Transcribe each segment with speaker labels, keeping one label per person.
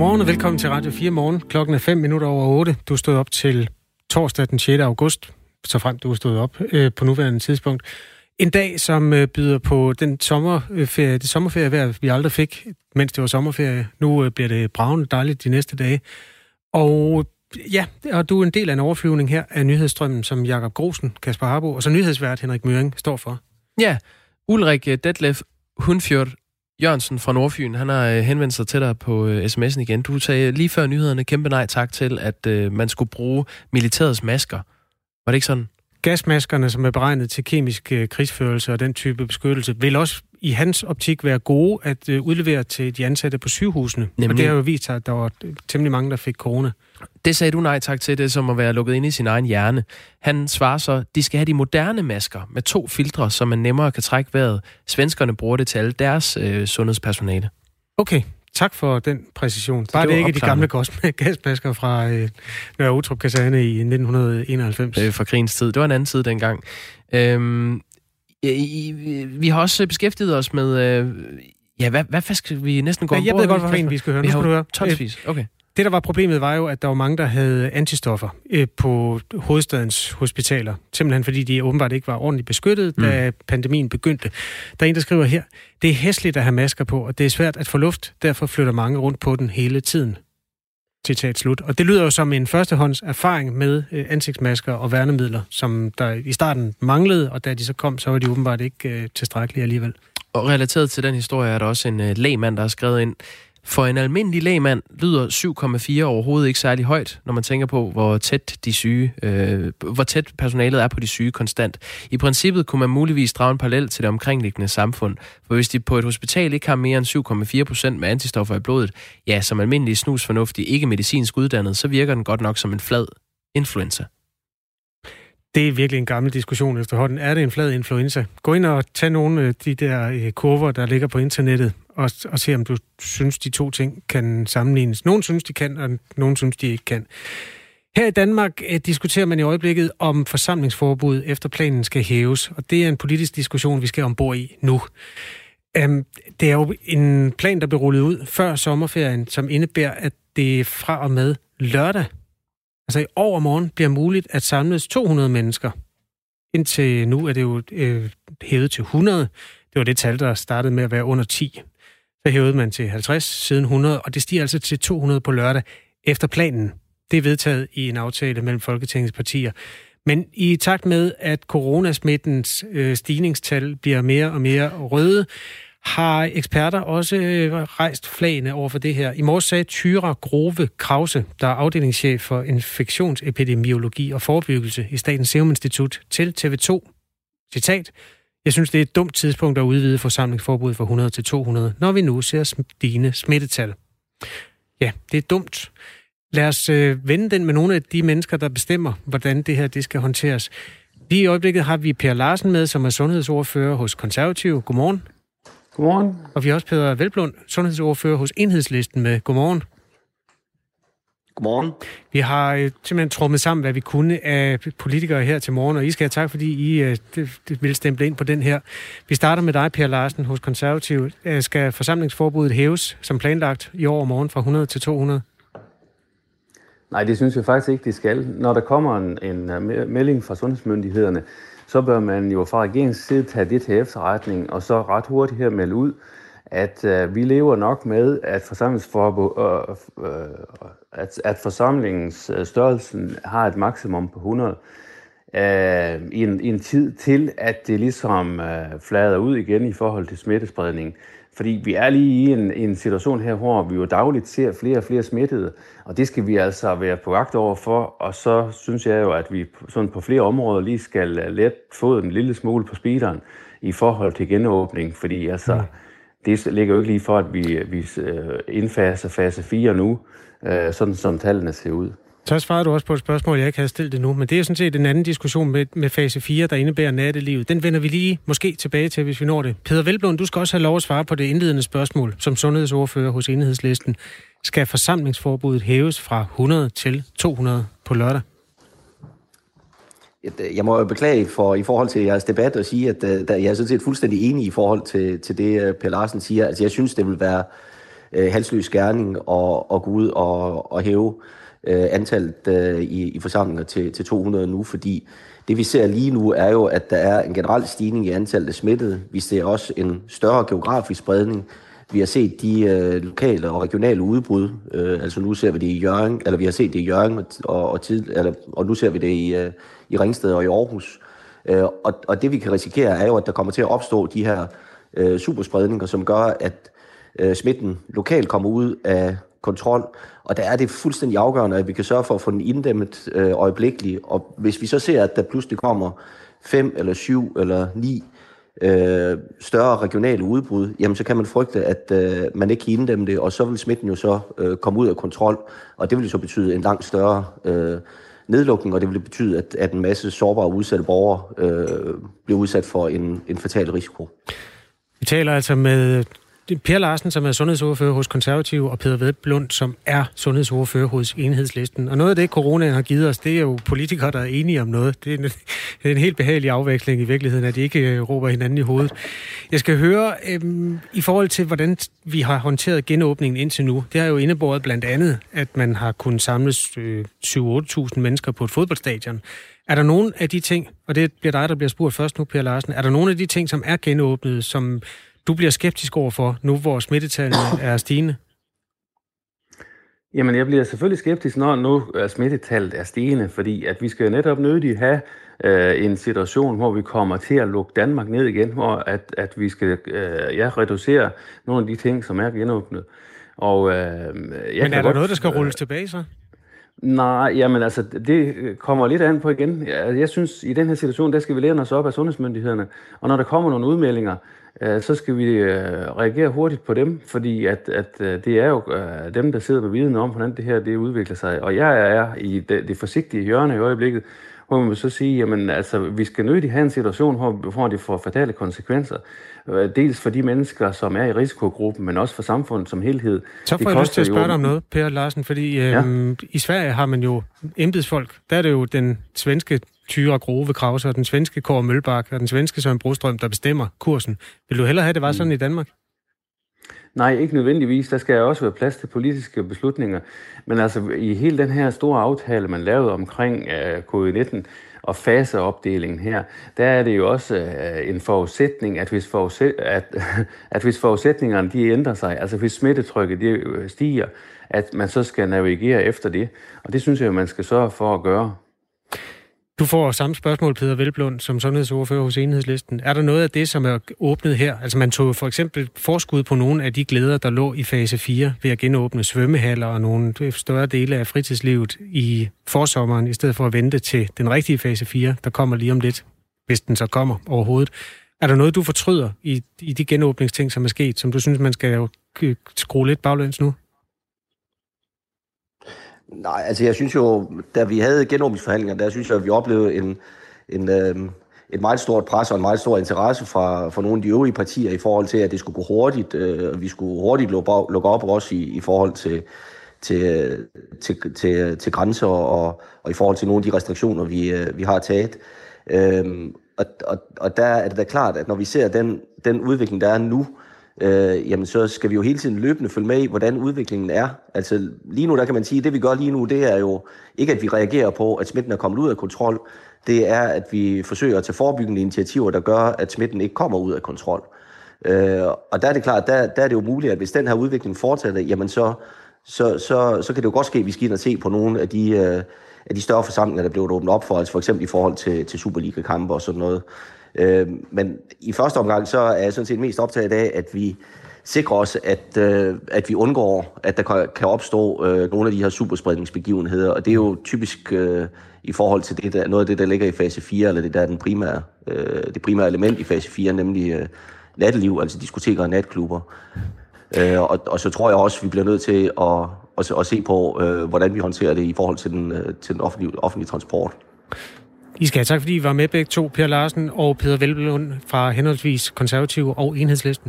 Speaker 1: Godmorgen og velkommen til Radio 4 Morgen. Klokken er 8:05. Du stod op til torsdag den 6. august, så frem du stod op på nuværende tidspunkt. En dag, som byder på det sommerferievejr, vi aldrig fik, mens det var sommerferie. Nu bliver det bragende dejligt de næste dage. Og ja, og du er en del af en overflyvning her af nyhedsstrømmen, som Jakob Grosen, Kasper Harbo og så nyhedsvært Henrik Møring står for. Ja,
Speaker 2: Ulrik Detlef Hundfjord Jørgensen fra Nordfyn, han har henvendt sig til dig på sms'en igen. Du sagde lige før nyhederne kæmpe nej tak til, at man skulle bruge militærets masker. Var det ikke sådan?
Speaker 1: Gasmaskerne, som er beregnet til kemisk krigsførelse og den type beskyttelse, vil også i hans optik være gode at udlevere til de ansatte på sygehusene. Nemlig. Og det har jo vist sig, at der var temmelig mange, der fik corona.
Speaker 2: Det sagde du nej tak til, det som at være lukket ind i sin egen hjerne. Han svarer så, de skal have de moderne masker med 2 filtre, så man nemmere kan trække vejret. Svenskerne bruger det til alle deres sundhedspersonale.
Speaker 1: Okay, tak for den præcision. Bare det ikke de gamle gasmasker fra Nørre Utrup Kaserne i 1991.
Speaker 2: Fra krigens tid. Det var en anden tid dengang. Vi har også beskæftiget os med... hvad skal vi næsten gå ombord?
Speaker 1: Jeg ved godt, hvad vi skal høre. Nu skal du høre.
Speaker 2: Tonsvis. Okay.
Speaker 1: Det, der var problemet, var jo, at der var mange, der havde antistoffer på hovedstadens hospitaler. Simpelthen fordi de åbenbart ikke var ordentligt beskyttet, da pandemien begyndte. Der er en, der skriver her, det er hæsligt at have masker på, og det er svært at få luft, derfor flytter mange rundt på den hele tiden. Citat slut. Og det lyder jo som en førstehånds erfaring med ansigtsmasker og værnemidler, som der i starten manglede, og da de så kom, så var de åbenbart ikke tilstrækkelige alligevel. Og
Speaker 2: relateret til den historie er der også en lægmand, der har skrevet ind, for en almindelig lægmand lyder 7,4 overhovedet ikke særlig højt, når man tænker på, hvor tæt personalet er på de syge konstant. I princippet kunne man muligvis drage en parallel til det omkringliggende samfund. For hvis de på et hospital ikke har mere end 7,4% med antistoffer i blodet, ja, som almindelig snusfornuftig, ikke medicinsk uddannet, så virker den godt nok som en flad influenza.
Speaker 1: Det er virkelig en gammel diskussion efterhånden. Er det en flad influenza? Gå ind og tag nogle af de der kurver, der ligger på internettet, og se, om du synes, de to ting kan sammenlignes. Nogle synes, de kan, og nogle synes, de ikke kan. Her i Danmark diskuterer man i øjeblikket, om forsamlingsforbud efter planen skal hæves, og det er en politisk diskussion, vi skal ombord i nu. Det er jo en plan, der blev rullet ud før sommerferien, som indebærer, at det fra og med lørdag, altså i overmorgen, bliver muligt at samles 200 mennesker. Indtil nu er det jo hævet til 100. Det var det tal, der startede med at være under 10. Så hævede man til 50, siden 100, og det stiger altså til 200 på lørdag efter planen. Det er vedtaget i en aftale mellem Folketingets partier. Men i takt med, at coronasmittens stigningstal bliver mere og mere røde, har eksperter også rejst flagene over for det her. I morges sagde Thyra Grove Krause, der er afdelingschef for infektionsepidemiologi og forebyggelse i Statens Serum Institut, til TV2. Citat: jeg synes, det er et dumt tidspunkt at udvide forsamlingsforbuddet fra 100 til 200, når vi nu ser stigende smittetal. Ja, det er dumt. Lad os vende den med nogle af de mennesker, der bestemmer, hvordan det her det skal håndteres. Lige i øjeblikket har vi Per Larsen med, som er sundhedsordfører hos Konservative. Godmorgen.
Speaker 3: Godmorgen.
Speaker 1: Og vi har også Peder Hvelplund, sundhedsordfører hos Enhedslisten med. Godmorgen.
Speaker 3: Godmorgen.
Speaker 1: Vi har simpelthen trummet sammen, hvad vi kunne af politikere her til morgen, og I skal have tak, fordi I vil stemple ind på den her. Vi starter med dig, Per Larsen, hos Konservative. Skal forsamlingsforbuddet hæves som planlagt i år og morgen fra 100 til 200?
Speaker 3: Nej, det synes jeg faktisk ikke, det skal. Når der kommer en melding fra sundhedsmyndighederne, så bør man jo fra regeringens side tage det til efterretning, og så ret hurtigt her melde ud, at vi lever nok med, at forsamlingens størrelsen har et maksimum på 100 i en tid til, at det ligesom flader ud igen i forhold til smittespredning. Fordi vi er lige i en situation her, hvor vi jo dagligt ser flere og flere smittede, og det skal vi altså være på vagt over for, og så synes jeg jo, at vi sådan på flere områder lige skal let få en lille smule på speederen i forhold til genåbning, fordi altså, det ligger jo ikke lige for, at vi indfaser fase 4 nu, sådan som tallene ser ud.
Speaker 1: Så svarede du også på et spørgsmål, jeg ikke havde stillet endnu, men det er sådan set en anden diskussion med fase 4, der indebærer nattelivet. Den vender vi lige måske tilbage til, hvis vi når det. Peder Hvelplund, du skal også have lov at svare på det indledende spørgsmål som sundhedsordfører hos Enhedslisten. Skal forsamlingsforbuddet hæves fra 100 til 200 på lørdag?
Speaker 4: Jeg må beklage i forhold til jeres debat og sige, at jeg er sådan set fuldstændig enig i forhold til det, Per Larsen siger. Altså, jeg synes, det vil være halsløs gerning og gå ud og hæve antallet i forsamlinger til 200 nu, fordi det vi ser lige nu er jo, at der er en generel stigning i antallet af smittede. Vi ser også en større geografisk spredning. Vi har set de lokale og regionale udbrud. Altså nu ser vi det i Hjørring, eller vi har set det i Hjørring, og nu ser vi det i Ringsted og i Aarhus. Og det vi kan risikere er jo, at der kommer til at opstå de her superspredninger, som gør, at smitten lokalt kommer ud af kontrol. Og der er det fuldstændig afgørende, at vi kan sørge for at få den inddæmmet øjeblikkeligt. Og hvis vi så ser, at der pludselig kommer 5 eller 7 eller 9 større regionale udbrud, jamen så kan man frygte, at man ikke kan inddæmme det, og så vil smitten jo så komme ud af kontrol. Og det vil jo så betyde en langt større nedlukning, og det vil betyde, at en masse sårbare og udsatte borgere bliver udsat for en fatal risiko.
Speaker 1: Vi taler altså med Per Larsen, som er sundhedsordfører hos Konservative, og Peder Hvelplund, som er sundhedsordfører hos Enhedslisten. Og noget af det, coronaen har givet os, det er jo politikere, der er enige om noget. Det er en helt behagelig afveksling i virkeligheden, at de ikke råber hinanden i hovedet. Jeg skal høre, i forhold til, hvordan vi har håndteret genåbningen indtil nu. Det har jo indebåret blandt andet, at man har kunnet samles 7-8.000 mennesker på et fodboldstadion. Er der nogen af de ting, og det bliver dig, der bliver spurgt først nu, Per Larsen, er der nogen af de ting, som er genåbnet, som du bliver skeptisk overfor, nu hvor smittetallene er stigende?
Speaker 3: Jamen, jeg bliver selvfølgelig skeptisk, når nu smittetallet er stigende, fordi at vi skal netop nødigt have en situation, hvor vi kommer til at lukke Danmark ned igen, hvor at vi skal reducere nogle af de ting, som er genåbnet. Og,
Speaker 1: men er der noget, der skal rulles tilbage så?
Speaker 3: Nej, jamen altså, det kommer lidt an på igen. Jeg synes, i den her situation, der skal vi læne os op af sundhedsmyndighederne, og når der kommer nogle udmeldinger, så skal vi reagere hurtigt på dem, fordi at det er jo dem, der sidder med viden om, hvordan det her det udvikler sig. Og jeg er i det forsigtige hjørne i øjeblikket, hvor man vil så sige, jamen altså, vi skal nødigt have en situation, hvor det får fatale konsekvenser. Dels for de mennesker, som er i risikogruppen, men også for samfundet som helhed.
Speaker 1: Så får jeg lyst til at spørge dig om noget, Per Larsen, fordi i Sverige har man jo embedsfolk. Der er det jo den svenske Tyra Grove Krause og den svenske Kåre Mølbak og den svenske Søren Brostrøm, der bestemmer kursen. Vil du hellere have, det var sådan i Danmark?
Speaker 3: Nej, ikke nødvendigvis. Der skal også være plads til politiske beslutninger. Men altså i hele den her store aftale, man lavede omkring COVID-19 og faseopdelingen her, der er det jo også en forudsætning, at hvis forudsætningerne de ændrer sig, altså hvis smittetrykket det stiger, at man så skal navigere efter det. Og det synes jeg, man skal sørge for at gøre.
Speaker 1: Du får samme spørgsmål, Peder Hvelplund, som sundhedsordfører hos Enhedslisten. Er der noget af det, som er åbnet her? Altså man tog for eksempel forskud på nogle af de glæder, der lå i fase 4 ved at genåbne svømmehaller og nogle større dele af fritidslivet i forsommeren, i stedet for at vente til den rigtige fase 4, der kommer lige om lidt, hvis den så kommer overhovedet. Er der noget, du fortryder i de genåbningsting, som er sket, som du synes, man skal skrue lidt baglæns nu?
Speaker 4: Nej, altså jeg synes jo, da vi havde genåbningsforhandlinger, der synes jeg, at vi oplevede et meget stort pres og en meget stor interesse fra nogle af de øvrige partier i forhold til, at det skulle gå hurtigt. Vi skulle hurtigt lukke op også i forhold til grænser og i forhold til nogle af de restriktioner, vi har taget. Og der er det da klart, at når vi ser den udvikling, der er nu, jamen så skal vi jo hele tiden løbende følge med i, hvordan udviklingen er. Altså lige nu, der kan man sige, at det vi gør lige nu, det er jo ikke, at vi reagerer på, at smitten er kommet ud af kontrol. Det er, at vi forsøger at tage forebyggende initiativer, der gør, at smitten ikke kommer ud af kontrol. Og der er det klart, der er det jo muligt, at hvis den her udvikling fortsætter, jamen så kan det jo godt ske, at vi skal ind og se på nogle af de større forsamlinger, der blev åbnet op for, altså for eksempel i forhold til Superliga-kampe og sådan noget. Men i første omgang, så er jeg sådan set mest optaget af, at vi sikrer os, at vi undgår, at der kan opstå nogle af de her superspredningsbegivenheder. Og det er jo typisk i forhold til noget af det, der ligger i fase 4, eller det der er det primære element i fase 4, nemlig natteliv, altså diskoteker og natklubber. Og så tror jeg også, vi bliver nødt til at se på, hvordan vi håndterer det i forhold til den offentlige transport.
Speaker 1: I skal have tak, fordi I var med begge to, Per Larsen og Peder Hvelplund fra henholdsvis Konservative og Enhedslisten.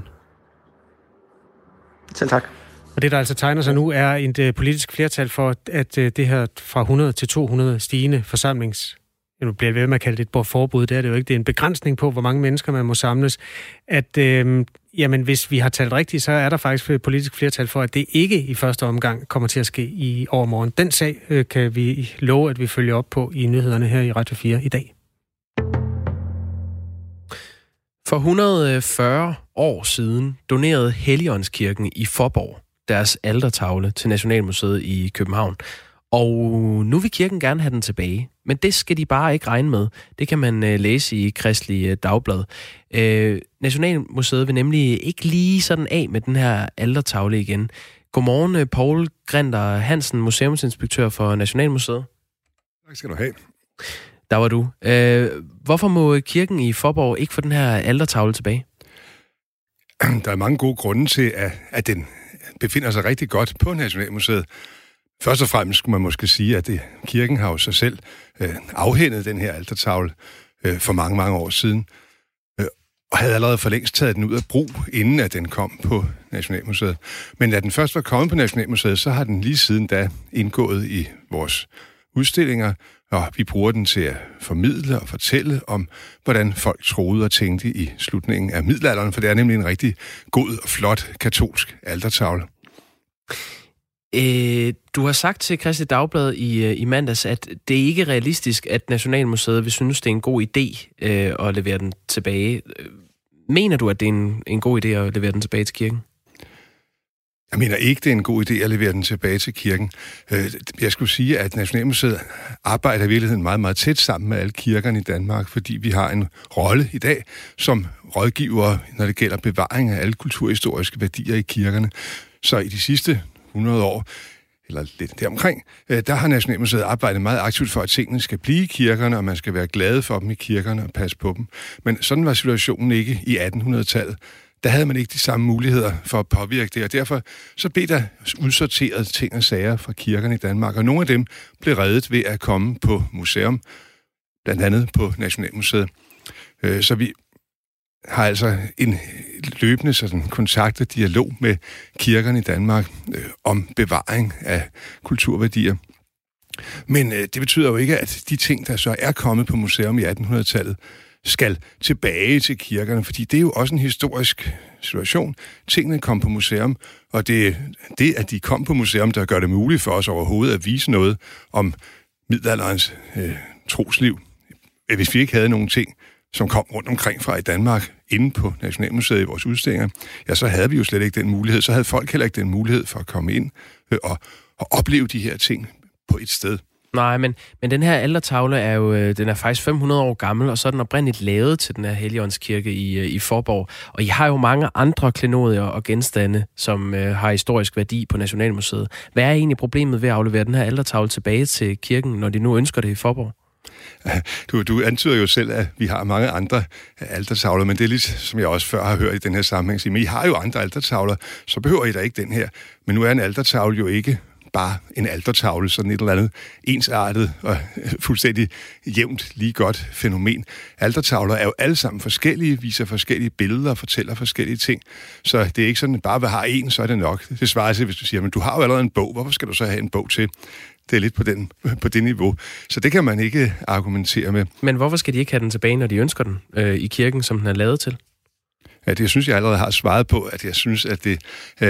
Speaker 4: Selv tak.
Speaker 1: Og det, der altså tegner sig nu, er et politisk flertal for, at det her fra 100 til 200 stigende nu bliver jeg ved med at kalde det et forbud, det er det jo ikke, det er en begrænsning på, hvor mange mennesker man må samles, at jamen, hvis vi har talt rigtigt, så er der faktisk et politisk flertal for, at det ikke i første omgang kommer til at ske i overmorgen. Den sag kan vi love, at vi følger op på i nyhederne her i Radio 4 i dag.
Speaker 2: For 140 år siden donerede Helligåndskirken i Faaborg deres altertavle til Nationalmuseet i København. Og nu vil kirken gerne have den tilbage. Men det skal de bare ikke regne med. Det kan man læse i Kristelige Dagblad. Nationalmuseet vil nemlig ikke lige sådan af med den her altertavle igen. Godmorgen, Poul Grinter Hansen, museumsinspektør for Nationalmuseet.
Speaker 5: Tak skal du have.
Speaker 2: Der var du. Hvorfor må kirken i Faaborg ikke få den her altertavle tilbage?
Speaker 5: Der er mange gode grunde til, at den befinder sig rigtig godt på Nationalmuseet. Først og fremmest skulle man måske sige, at kirken har jo sig selv afhændet den her altertavle for mange, mange år siden, og havde allerede for længst taget den ud af brug, inden at den kom på Nationalmuseet. Men da den først var kommet på Nationalmuseet, så har den lige siden da indgået i vores udstillinger, og vi bruger den til at formidle og fortælle om, hvordan folk troede og tænkte i slutningen af middelalderen, for det er nemlig en rigtig god og flot katolsk altertavle.
Speaker 2: Du har sagt til Kristelige Dagblad i mandags, at det ikke er realistisk, at Nationalmuseet vil synes, det er en god idé at levere den tilbage. Mener du, at det er en god idé at levere den tilbage til kirken?
Speaker 5: Jeg mener ikke, det er en god idé at levere den tilbage til kirken. Jeg skulle sige, at Nationalmuseet arbejder i virkeligheden meget, meget tæt sammen med alle kirkerne i Danmark, fordi vi har en rolle i dag som rådgiver, når det gælder bevaring af alle kulturhistoriske værdier i kirkerne. Så i de sidste 100 år, eller lidt deromkring, der har Nationalmuseet arbejdet meget aktivt for, at tingene skal blive i kirkerne, og man skal være glade for dem i kirkerne og passe på dem. Men sådan var situationen ikke i 1800-tallet. Der havde man ikke de samme muligheder for at påvirke det, og derfor så blev der udsorteret ting og sager fra kirkerne i Danmark, og nogle af dem blev reddet ved at komme på museum, blandt andet på Nationalmuseet. Så vi har altså en løbende sådan kontakt og dialog med kirkerne i Danmark om bevaring af kulturværdier. Men det betyder jo ikke, at de ting, der så er kommet på museum i 1800-tallet, skal tilbage til kirkerne, fordi det er jo også en historisk situation. Tingene kom på museum, og det at de kom på museum, der gør det muligt for os overhovedet at vise noget om middelalderens trosliv. Hvis vi ikke havde nogen ting, som kom rundt omkring fra i Danmark, inde på Nationalmuseet i vores udstillinger, ja, så havde vi jo slet ikke den mulighed. Så havde folk heller ikke den mulighed for at komme ind og opleve de her ting på et sted.
Speaker 2: Nej, men den her altertavle er jo, den er faktisk 500 år gammel, og så er den oprindeligt lavet til den her Helligåndskirke i Faaborg. Og I har jo mange andre klenodier og genstande, som har historisk værdi på Nationalmuseet. Hvad er egentlig problemet ved at aflevere den her altertavle tilbage til kirken, når de nu ønsker det i Faaborg?
Speaker 5: Du antyder jo selv, at vi har mange andre altertavler, men det er lidt, som jeg også før har hørt i den her sammenhæng, sige, men I har jo andre altertavler, så behøver I da ikke den her. Men nu er en altertavle jo ikke bare en altertavle, sådan et eller andet ensartet og fuldstændig jævnt lige godt fænomen. Altertavler er jo alle sammen forskellige, viser forskellige billeder og fortæller forskellige ting. Så det er ikke sådan, at bare hvad har en, så er det nok. Det svarer sig, hvis du siger, men du har jo allerede en bog, hvorfor skal du så have en bog til? Det er lidt på det niveau. Så det kan man ikke argumentere med.
Speaker 2: Men hvorfor skal de ikke have den tilbage, når de ønsker den i kirken, som den er lavet til?
Speaker 5: Ja, det synes jeg allerede har svaret på, at jeg synes, at det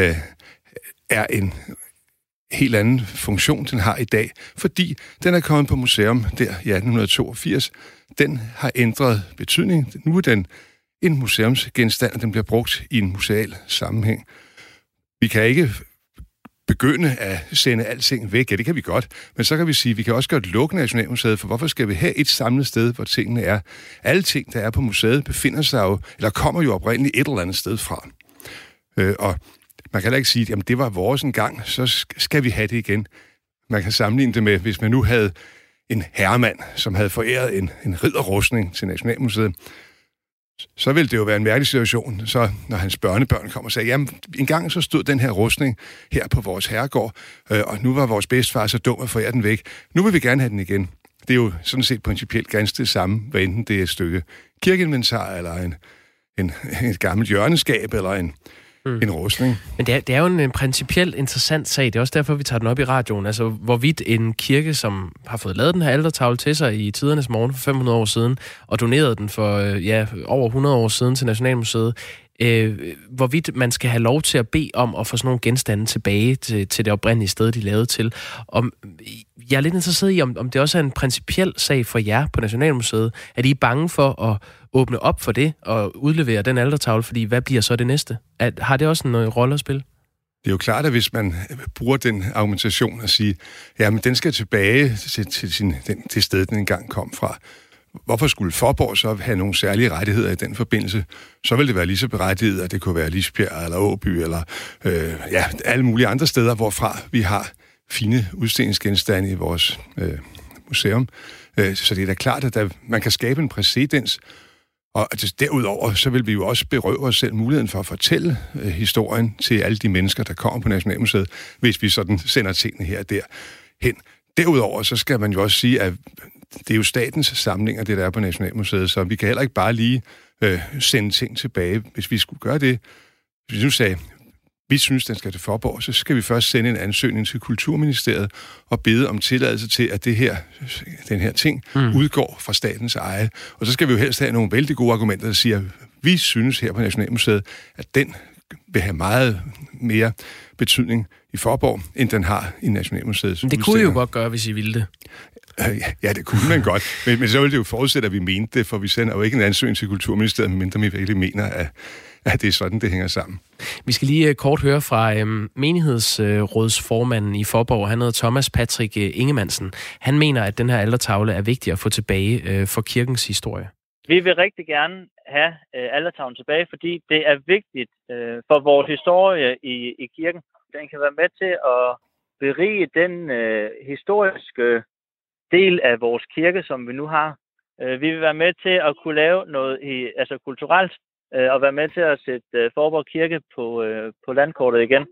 Speaker 5: er en helt anden funktion, den har i dag, fordi den er kommet på museum der i 1882. Den har ændret betydning. Nu er den en museumsgenstand, og den bliver brugt i en museal sammenhæng. Vi kan ikke begynde at sende alting væk. Ja, det kan vi godt. Men så kan vi sige, at vi kan også godt lukke Nationalmuseet, for hvorfor skal vi have et samlet sted, hvor tingene er? Alle ting, der er på museet, befinder sig jo, eller kommer jo oprindeligt et eller andet sted fra. Og man kan heller ikke sige, at det var vores engang, så skal vi have det igen. Man kan sammenligne det med, hvis man nu havde en herremand, som havde foræret en ridderrustning til Nationalmuseet, så ville det jo være en mærkelig situation, så når hans børnebørn kom og sagde, jamen, engang så stod den her rustning her på vores herregård, og nu var vores bedstefar så dum at forære den væk. Nu vil vi gerne have den igen. Det er jo sådan set principielt ganske det samme, hvad enten det er et stykke kirkeinventar, eller et gammelt hjørneskab, eller en rustning.
Speaker 2: Men det er jo en principielt interessant sag. Det er også derfor, vi tager den op i radioen. Altså, hvorvidt en kirke, som har fået lavet den her altertavle til sig i tidernes morgen for 500 år siden, og doneret den for over 100 år siden til Nationalmuseet, hvorvidt man skal have lov til at bede om at få sådan nogle genstande tilbage til det oprindelige sted, de lavede til. Jeg er lidt interesseret i, om det også er en principiel sag for jer på Nationalmuseet. Er I bange for at åbne op for det og udlevere den altertavle, fordi hvad bliver så det næste? Har det også en rolle at spille?
Speaker 5: Det er jo klart, at hvis man bruger den argumentation at sige, jamen den skal tilbage til stedet, den engang kom fra. Hvorfor skulle Faaborg så have nogle særlige rettigheder i den forbindelse? Så vil det være lige så berettiget, at det kunne være Lisbjerg eller Åby eller alle mulige andre steder, hvorfra vi har fine udstillingsgenstande i vores museum. Så det er da klart, at man kan skabe en præcedens. Og derudover, så vil vi jo også berøve os selv muligheden for at fortælle historien til alle de mennesker, der kommer på Nationalmuseet, hvis vi sådan sender tingene her og der hen. Derudover, så skal man jo også sige, at det er jo statens samlinger, det der er på Nationalmuseet, så vi kan heller ikke bare lige sende ting tilbage. Hvis vi skulle gøre det, hvis vi nu sagde, vi synes, den skal til Faaborg, så skal vi først sende en ansøgning til Kulturministeriet og bede om tilladelse til, at den her ting udgår fra statens eje. Og så skal vi jo helst have nogle vældig gode argumenter, der siger, vi synes her på Nationalmuseet, at den vil have meget mere betydning i Faaborg, end den har i Nationalmuseets
Speaker 2: udstillinger. Det kunne I jo godt gøre, hvis I ville det.
Speaker 5: Ja, det kunne man godt. Men så ville det jo forudsætte, at vi mente det, for vi sender jo ikke en ansøgning til Kulturministeriet, medmindre vi virkelig mener, at det er sådan, det hænger sammen.
Speaker 2: Vi skal lige kort høre fra menighedsrådsformanden i Faaborg. Han hedder Thomas Patrick Ingemansen. Han mener, at den her altertavle er vigtig at få tilbage for kirkens historie.
Speaker 6: Vi vil rigtig gerne have altertavlen tilbage, fordi det er vigtigt for vores historie i kirken. Den kan være med til at berige den historiske del af vores kirke, som vi nu har. Vi vil være med til at kunne lave noget kulturelt, og være med til at sætte Faaborg Kirke på landkortet igen.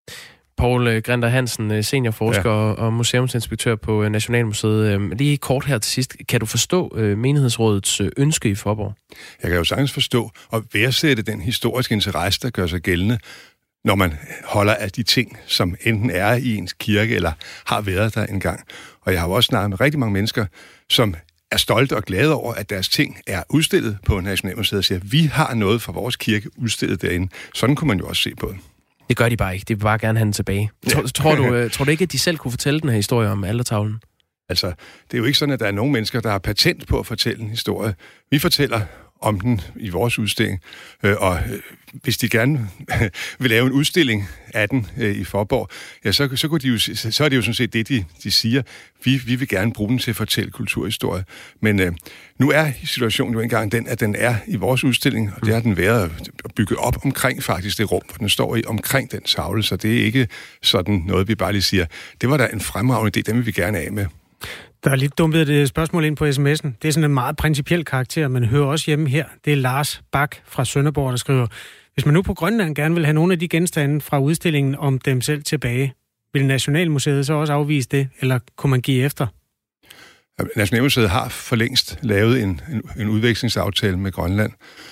Speaker 2: Poul Grinter Hansen, seniorforsker og museumsinspektør på Nationalmuseet. Lige kort her til sidst. Kan du forstå menighedsrådets ønske i Faaborg? Jeg
Speaker 5: kan jo sagtens forstå og værdsætte den historiske interesse, der gør sig gældende, når man holder af de ting, som enten er i ens kirke eller har været der engang. Og jeg har jo også snakket med rigtig mange mennesker, som er stolte og glade over, at deres ting er udstillet på Nationalmuseet og siger, at vi har noget fra vores kirke udstillet derinde. Sådan kunne man jo også se på det.
Speaker 2: Det gør de bare ikke. De vil bare gerne have den tilbage. Ja. Tror du ikke, at de selv kunne fortælle den her historie om altertavlen?
Speaker 5: Altså, det er jo ikke sådan, at der er nogen mennesker, der har patent på at fortælle en historie. Vi fortæller om den i vores udstilling, og hvis de gerne vil lave en udstilling af den i Faaborg, ja, så er det jo sådan set det, de siger. Vi vil gerne bruge den til at fortælle kulturhistorie. Men nu er situationen jo engang den, at den er i vores udstilling, og det har den været bygget op omkring faktisk det rum, hvor den står i, omkring den tavle, så det er ikke sådan noget, vi bare lige siger. Det var da en fremragende idé, den vil vi gerne af med.
Speaker 1: Der er lidt dumpet et spørgsmål ind på sms'en. Det er sådan en meget principiel karakter, man hører også hjemme her. Det er Lars Bak fra Sønderborg, der skriver, hvis man nu på Grønland gerne vil have nogle af de genstande fra udstillingen om dem selv tilbage, vil Nationalmuseet så også afvise det, eller kunne man give efter?
Speaker 5: Nationalmuseet har for længst lavet en udvekslingsaftale med Grønland,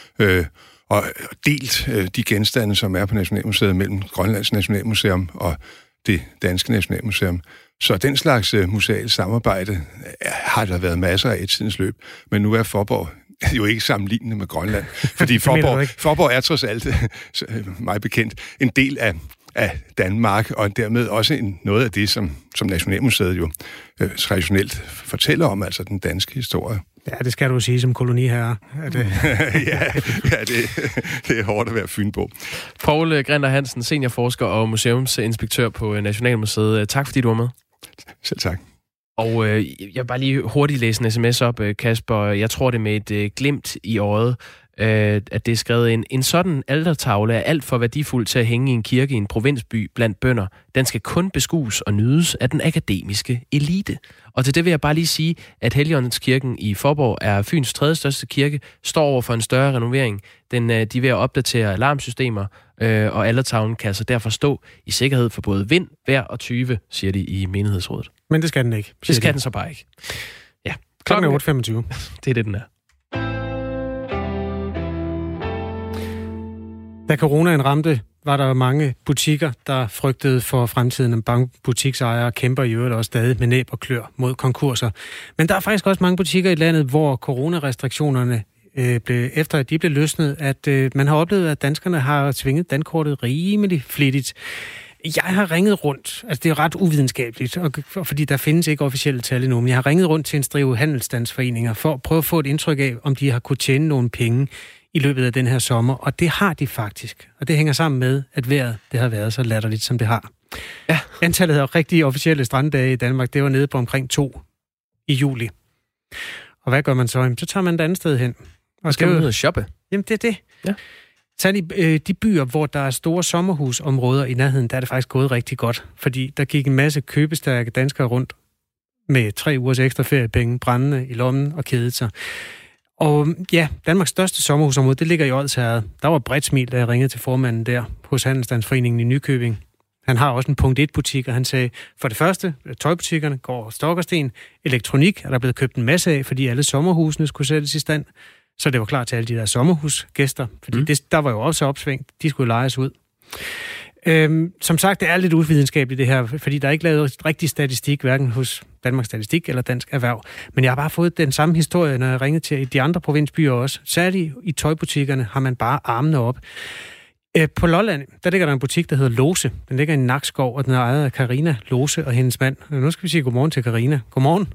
Speaker 5: og delt de genstande, som er på Nationalmuseet mellem Grønlands Nationalmuseum og det danske Nationalmuseum. Så den slags musealt samarbejde har der været masser af i tidens løb, men nu er Faaborg jo ikke sammenlignende med Grønland, fordi Faaborg er trods alt, meget bekendt, en del af Danmark, og dermed også noget af det, som Nationalmuseet jo traditionelt fortæller om, altså den danske historie.
Speaker 1: Ja, det skal du sige som koloniherre.
Speaker 5: Det er hårdt at være fynbo.
Speaker 2: Poul Grinter Hansen, seniorforsker og museumsinspektør på Nationalmuseet. Tak fordi du var med.
Speaker 5: Selv tak.
Speaker 2: Og jeg vil bare lige hurtigt læse en sms op, Kasper. Jeg tror det med et glimt i øjet, at det er skrevet en sådan altertavle er alt for værdifuld til at hænge i en kirke i en provinsby blandt bønder. Den skal kun beskues og nydes af den akademiske elite. Og til det vil jeg bare lige sige, at Helligåndskirken i Faaborg er Fyns tredje største kirke, står over for en større renovering. De er ved at opdatere alarmsystemer, og altertavlen kan altså derfor stå i sikkerhed for både vind, vejr og tyve, siger de i menighedsrådet.
Speaker 1: Men det skal den ikke.
Speaker 2: Det skal den så bare ikke. Ja.
Speaker 1: Klokken er 8.25.
Speaker 2: Det er det, den er.
Speaker 1: Da coronaen ramte var der mange butikker, der frygtede for fremtiden. Mange butiksejere kæmper i øvrigt også stadig med næb og klør mod konkurser. Men der er faktisk også mange butikker i landet, hvor coronarestriktionerne efter at de blev løsnet, at man har oplevet, at danskerne har svinget dankortet rimelig flittigt. Jeg har ringet rundt, altså det er ret uvidenskabeligt, fordi der findes ikke officielle tal endnu, men jeg har ringet rundt til en strive handelsstandsforeninger for at prøve at få et indtryk af, om de har kunnet tjene nogle penge i løbet af den her sommer, og det har de faktisk. Og det hænger sammen med, at vejret det har været så latterligt, som det har. Ja. Antallet af rigtige officielle stranddage i Danmark, det var nede på omkring 2 i juli. Og hvad gør man så? Så tager man et andet sted hen.
Speaker 2: Og skal man ud og shoppe?
Speaker 1: Jamen, det er det. Ja. Særligt de byer, hvor der er store sommerhusområder i nærheden, der er det faktisk gået rigtig godt. Fordi der gik en masse købestærke danskere rundt med 3 ugers ekstra feriepenge, brændende i lommen og kedede sig. Og ja, Danmarks største sommerhusområde, det ligger i Odsherred. Der var bredt smil, da jeg ringede til formanden der hos Handelsstandsforeningen i Nykøbing. Han har også en punkt 1-butik, og han sagde, for det første, tøjbutikkerne går stok og sten. Elektronik er der blevet købt en masse af, fordi alle sommerhusene skulle sættes i stand. Så det var klar til alle de der sommerhusgæster, fordi der var jo også opsving, de skulle lejes ud. Som sagt, det er lidt uvidenskabeligt det her, fordi der er ikke lavet rigtig statistik, hverken hos Danmarks Statistik eller Dansk Erhverv. Men jeg har bare fået den samme historie, når jeg ringede til de andre provinsbyer også. Særligt i tøjbutikkerne har man bare armene op. På Lolland, der ligger der en butik, der hedder Lose. Den ligger i Nakskov, og den er ejet af Carina Lose og hendes mand. Nu skal vi sige godmorgen til Carina. Godmorgen.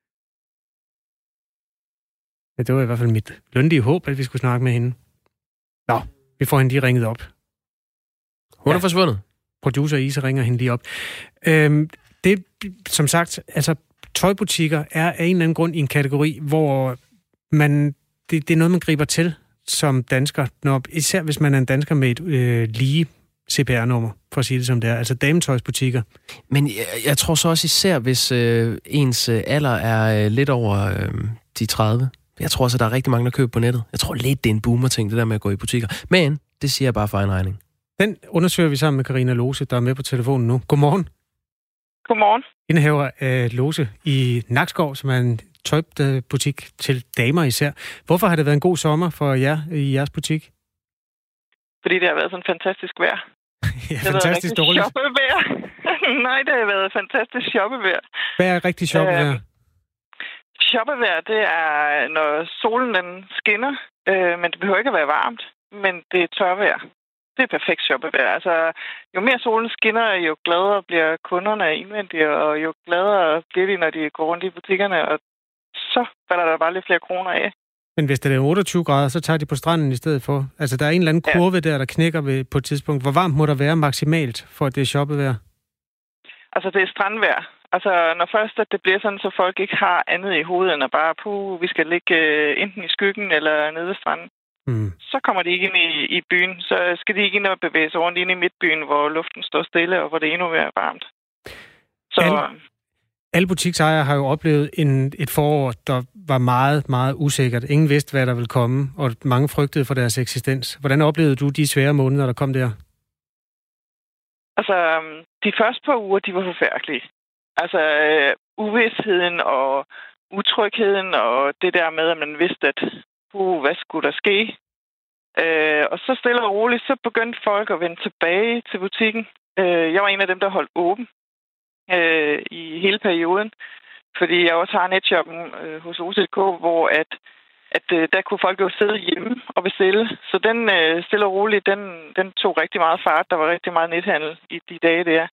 Speaker 1: Ja, det var i hvert fald mit lønlige håb, at vi skulle snakke med hende. Nå, vi får hende lige ringet op.
Speaker 2: Hun er forsvundet.
Speaker 1: Producer Isa ringer hende lige op. Det, som sagt, altså tøjbutikker er af en eller anden grund i en kategori, hvor det er noget, man griber til som dansker, især hvis man er en dansker med et lige CPR-nummer, for at sige det som det er, altså dametøjsbutikker.
Speaker 2: Men jeg tror så også især, hvis ens alder er lidt over de 30. Jeg tror også, at der er rigtig mange, der køber på nettet. Jeg tror lidt, det er en boomer-ting, det der med at gå i butikker. Men det siger jeg bare for en regning. Den
Speaker 1: undersøger vi sammen med Carina Lose, der er med på telefonen nu. Godmorgen.
Speaker 7: Godmorgen.
Speaker 1: Indehaver af Lose i Nakskov, som er en tøjbutik til damer især. Hvorfor har det været en god sommer for jer i jeres butik?
Speaker 7: Fordi det har været sådan fantastisk vejr.
Speaker 1: Ja, fantastisk dårligt.
Speaker 7: Shoppevejr. Nej, det har været fantastisk shoppevejr.
Speaker 1: Hvad er rigtig shoppevejr?
Speaker 7: Shoppevejr, det er, når solen den skinner, men det behøver ikke at være varmt, men det er tørvejr. Det er perfekt shoppevejr. Altså, jo mere solen skinner, jo gladere bliver kunderne indvendigt, og jo gladere bliver de, når de går rundt i butikkerne, og så falder der bare lidt flere kroner af.
Speaker 1: Men hvis det er 28 grader, så tager de på stranden i stedet for. Altså, der er en eller anden kurve der knækker på et tidspunkt. Hvor varmt må der være maksimalt, for at det er shoppevejr? Altså,
Speaker 7: det er strandvejr. Altså, når først at det bliver sådan, så folk ikke har andet i hovedet, end at bare, vi skal ligge enten i skyggen eller nede ved stranden. Så kommer de ikke ind i byen. Så skal de ikke ind og bevæge sig rundt ind i midtbyen, hvor luften står stille, og hvor det er endnu mere varmt. Så...
Speaker 1: Alle butiksejere har jo oplevet et forår, der var meget, meget usikkert. Ingen vidste, hvad der ville komme, og mange frygtede for deres eksistens. Hvordan oplevede du de svære måneder, der kom der?
Speaker 7: Altså, de første par uger, de var forfærdelige. Altså, uvidsheden og utrygheden, og det der med, at man vidste, at hvad skulle der ske? Og så stille og roligt, så begyndte folk at vende tilbage til butikken. Jeg var en af dem, der holdt åben i hele perioden, fordi jeg også har netshoppen hos OCK, hvor at der kunne folk jo sidde hjemme og bestille. Så den stille og roligt, den tog rigtig meget fart. Der var rigtig meget nethandel i de dage der.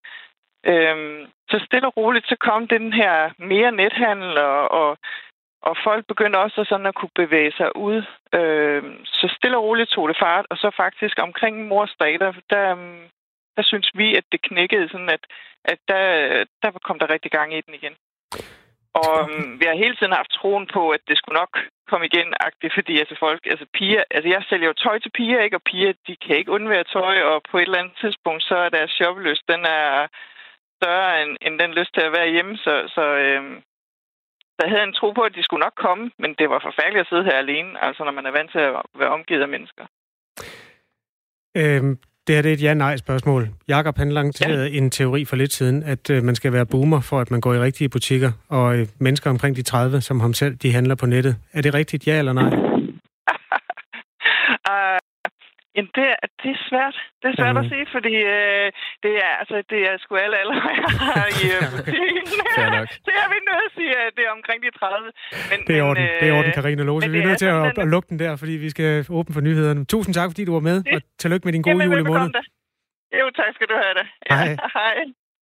Speaker 7: Så stille og roligt, så kom den her mere nethandel, og folk begyndte også sådan at kunne bevæge sig ud. Så stille og roligt tog det fart, og så faktisk omkring mors dag, der synes vi, at det knækkede sådan, at der kom der rigtig gang i den igen. Og vi har hele tiden haft troen på, at det skulle nok komme igen, fordi piger, jeg sælger jo tøj til piger, ikke? Og piger, de kan ikke undvære tøj, og på et eller andet tidspunkt, så er deres shoppelyst, den er større end den lyst til at være hjemme, så der havde en tro på, at de skulle nok komme, men det var forfærdeligt at sidde her alene, altså når man er vant til at være omgivet af mennesker.
Speaker 1: Det her det er et ja-nej-spørgsmål. Jakob han lancerede en teori for lidt siden, at man skal være boomer, for at man går i rigtige butikker, og mennesker omkring de 30, som ham selv, de handler på nettet. Er det rigtigt, ja eller nej?
Speaker 7: Jamen, det er svært. Det er svært at sige, fordi det er sgu alle her i butikken. Så jeg vil nødt at sige, at det er omkring de 30. Men,
Speaker 1: det er orden, Karina Lose. Vi er nødt til at lukke den der, fordi vi skal åbne for nyhederne. Tusind tak, fordi du var med, og tillykke med din gode jul i måned.
Speaker 7: Jo, tak skal du have det. Ja, hej.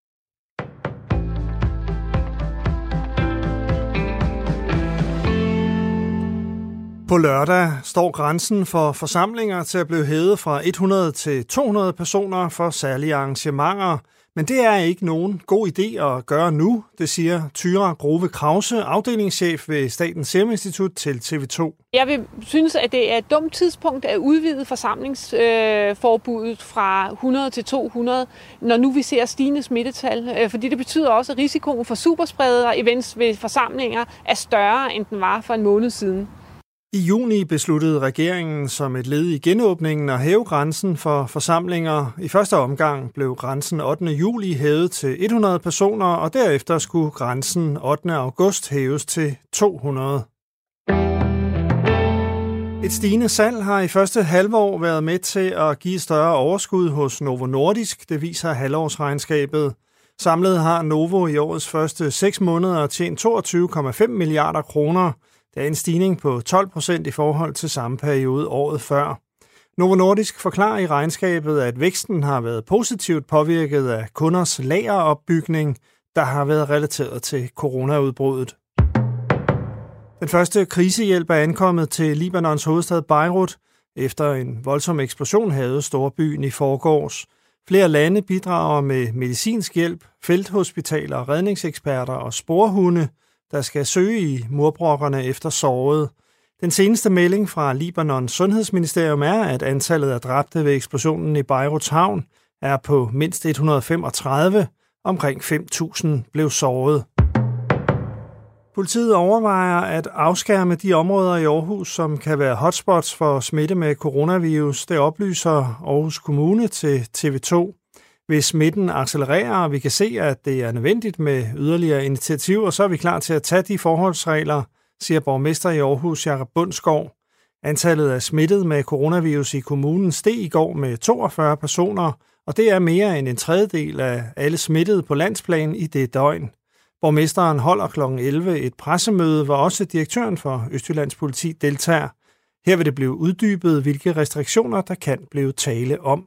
Speaker 8: På lørdag står grænsen for forsamlinger til at blive hævet fra 100 til 200 personer for særlige arrangementer. Men det er ikke nogen god idé at gøre nu, det siger Thyra Grove Krause, afdelingschef ved Statens Serum Institut til TV2.
Speaker 9: Jeg vil synes, at det er et dumt tidspunkt at udvide forsamlingsforbuddet fra 100 til 200, når nu vi ser stigende smittetal. Fordi det betyder også, at risikoen for superspredere events ved forsamlinger er større, end den var for en måned siden.
Speaker 8: I juni besluttede regeringen som et led i genåbningen at hæve grænsen for forsamlinger. I første omgang blev grænsen 8. juli hævet til 100 personer, og derefter skulle grænsen 8. august hæves til 200. Et stigende salg har i første halvår været med til at give større overskud hos Novo Nordisk, det viser halvårsregnskabet. Samlet har Novo i årets første 6 måneder tjent 22,5 milliarder kroner. Det er en stigning på 12% i forhold til samme periode året før. Novo Nordisk forklarer i regnskabet, at væksten har været positivt påvirket af kunders lageropbygning, der har været relateret til coronaudbruddet. Den første krisehjælp er ankommet til Libanons hovedstad Beirut, efter en voldsom eksplosion havde storbyen i forgårs. Flere lande bidrager med medicinsk hjælp, felthospitaler, redningseksperter og sporhunde, der skal søge i murbrokkerne efter sårede. Den seneste melding fra Libanons sundhedsministerium er, at antallet af dræbte ved eksplosionen i Beiruts havn er på mindst 135. Omkring 5.000 blev såret. Politiet overvejer at afskærme de områder i Aarhus, som kan være hotspots for smitte med coronavirus. Det oplyser Aarhus Kommune til TV2. Hvis smitten accelererer, og vi kan se, at det er nødvendigt med yderligere initiativer, så er vi klar til at tage de forholdsregler, siger borgmester i Aarhus, Jakob Bundsgaard. Antallet af smittet med coronavirus i kommunen steg i går med 42 personer, og det er mere end en tredjedel af alle smittede på landsplan i det døgn. Borgmesteren holder kl. 11 et pressemøde, hvor også direktøren for Østjyllands Politi deltager. Her vil det blive uddybet, hvilke restriktioner der kan blive tale om.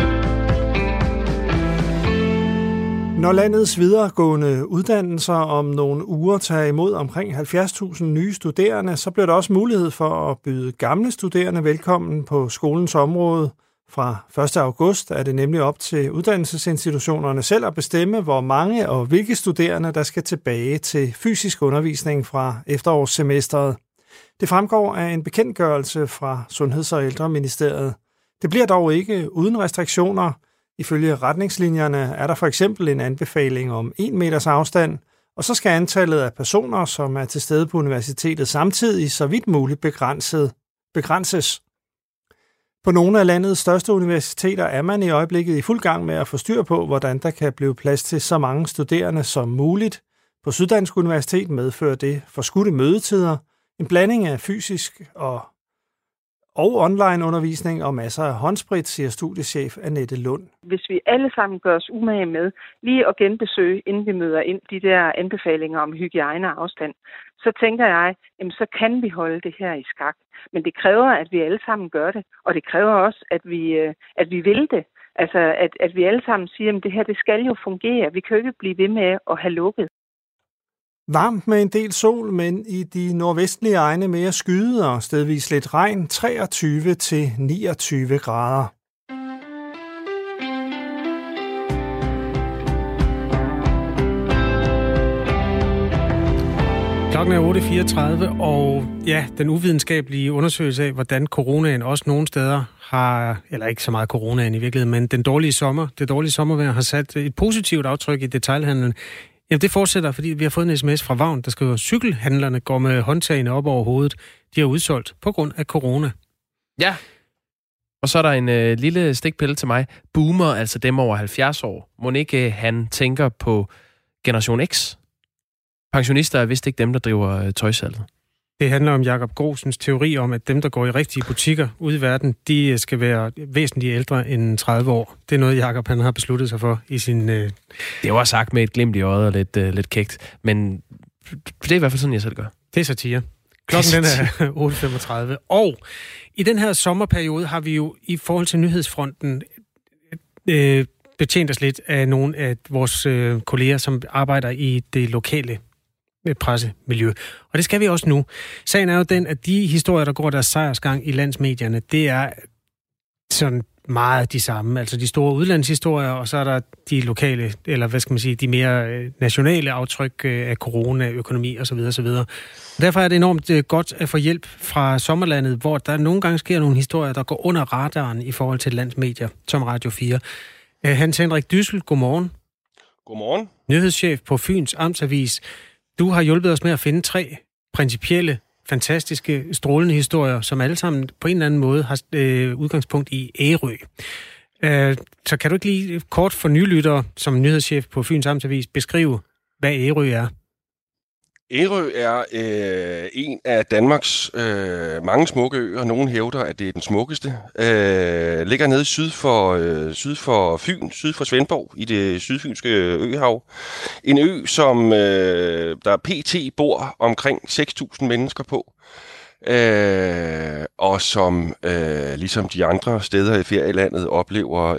Speaker 8: Når landets videregående uddannelser om nogle uger tager imod omkring 70.000 nye studerende, så bliver der også mulighed for at byde gamle studerende velkommen på skolens område. Fra 1. august er det nemlig op til uddannelsesinstitutionerne selv at bestemme, hvor mange og hvilke studerende, der skal tilbage til fysisk undervisning fra efterårssemesteret. Det fremgår af en bekendtgørelse fra Sundheds- og Ældreministeriet. Det bliver dog ikke uden restriktioner. Ifølge retningslinjerne er der for eksempel en anbefaling om 1 meters afstand, og så skal antallet af personer, som er til stede på universitetet samtidig, så vidt muligt begrænses. På nogle af landets største universiteter er man i øjeblikket i fuld gang med at få styr på, hvordan der kan blive plads til så mange studerende som muligt. På Syddansk Universitet medfører det forskudte mødetider, en blanding af fysisk og online-undervisning og masser af håndsprit, siger studiechef Annette Lund.
Speaker 10: Hvis vi alle sammen gør os umage med lige at genbesøge, inden vi møder ind, de der anbefalinger om hygiejne og afstand, så tænker jeg, jamen, så kan vi holde det her i skak. Men det kræver, at vi alle sammen gør det, og det kræver også, at vi vil det. Altså, at vi alle sammen siger, at det her det skal jo fungere. Vi kan jo ikke blive ved med at have lukket.
Speaker 8: Varmt med en del sol, men i de nordvestlige egne mere skyet og stedvis lidt regn, 23 til 29 grader.
Speaker 1: Klokken er 8.34, og ja, den uvidenskabelige undersøgelse af, hvordan coronaen også nogle steder har, eller ikke så meget coronaen i virkeligheden, men det dårlige sommervejr har sat et positivt aftryk i detailhandlen. Jamen det fortsætter, fordi vi har fået en sms fra Vagn, der skriver, cykelhandlerne går med håndtagene op over hovedet. De har udsolgt på grund af corona.
Speaker 2: Ja, og så er der en lille stikpille til mig. Boomer, altså dem over 70 år. Må ikke han tænker på Generation X? Pensionister er vist ikke dem, der driver tøjsalget.
Speaker 1: Det handler om Jakob Grosens teori om, at dem, der går i rigtige butikker ude i verden, de skal være væsentligt ældre end 30 år. Det er noget, Jakob han har besluttet sig for i sin...
Speaker 2: Det var sagt med et glimt i øjet og lidt kægt, men det er i hvert fald sådan, jeg selv gør.
Speaker 1: Det er satire. Klokken den er 8.35. Og i den her sommerperiode har vi jo i forhold til nyhedsfronten betjent os lidt af nogle af vores kolleger, som arbejder i det lokale pressemiljø. Og det skal vi også nu. Sagen er jo den, at de historier, der går deres sejrsgang i landsmedierne, det er sådan meget de samme. Altså de store udlandshistorier, og så er der de lokale, eller hvad skal man sige, de mere nationale aftryk af corona, økonomi osv. osv. Derfor er det enormt godt at få hjælp fra sommerlandet, hvor der nogle gange sker nogle historier, der går under radaren i forhold til landsmedier, som Radio 4. Hans Henrik Dyssel, godmorgen.
Speaker 11: Godmorgen. Nyhedschef
Speaker 1: på Fyns Amtsavis. Du har hjulpet os med at finde 3 principielle, fantastiske, strålende historier, som alle sammen på en eller anden måde har udgangspunkt i Ærø. Så kan du ikke lige kort for nylyttere, som nyhedschef på Fyns Amtsavis, beskrive, hvad Ærø er?
Speaker 11: Ærø er en af Danmarks mange smukke øer. Nogen hævder, at det er den smukkeste. Ligger nede syd for Fyn, syd for Svendborg, i det sydfynske øhav. En ø, som der pt. Bor omkring 6.000 mennesker på. Og som, ligesom de andre steder i ferielandet, oplever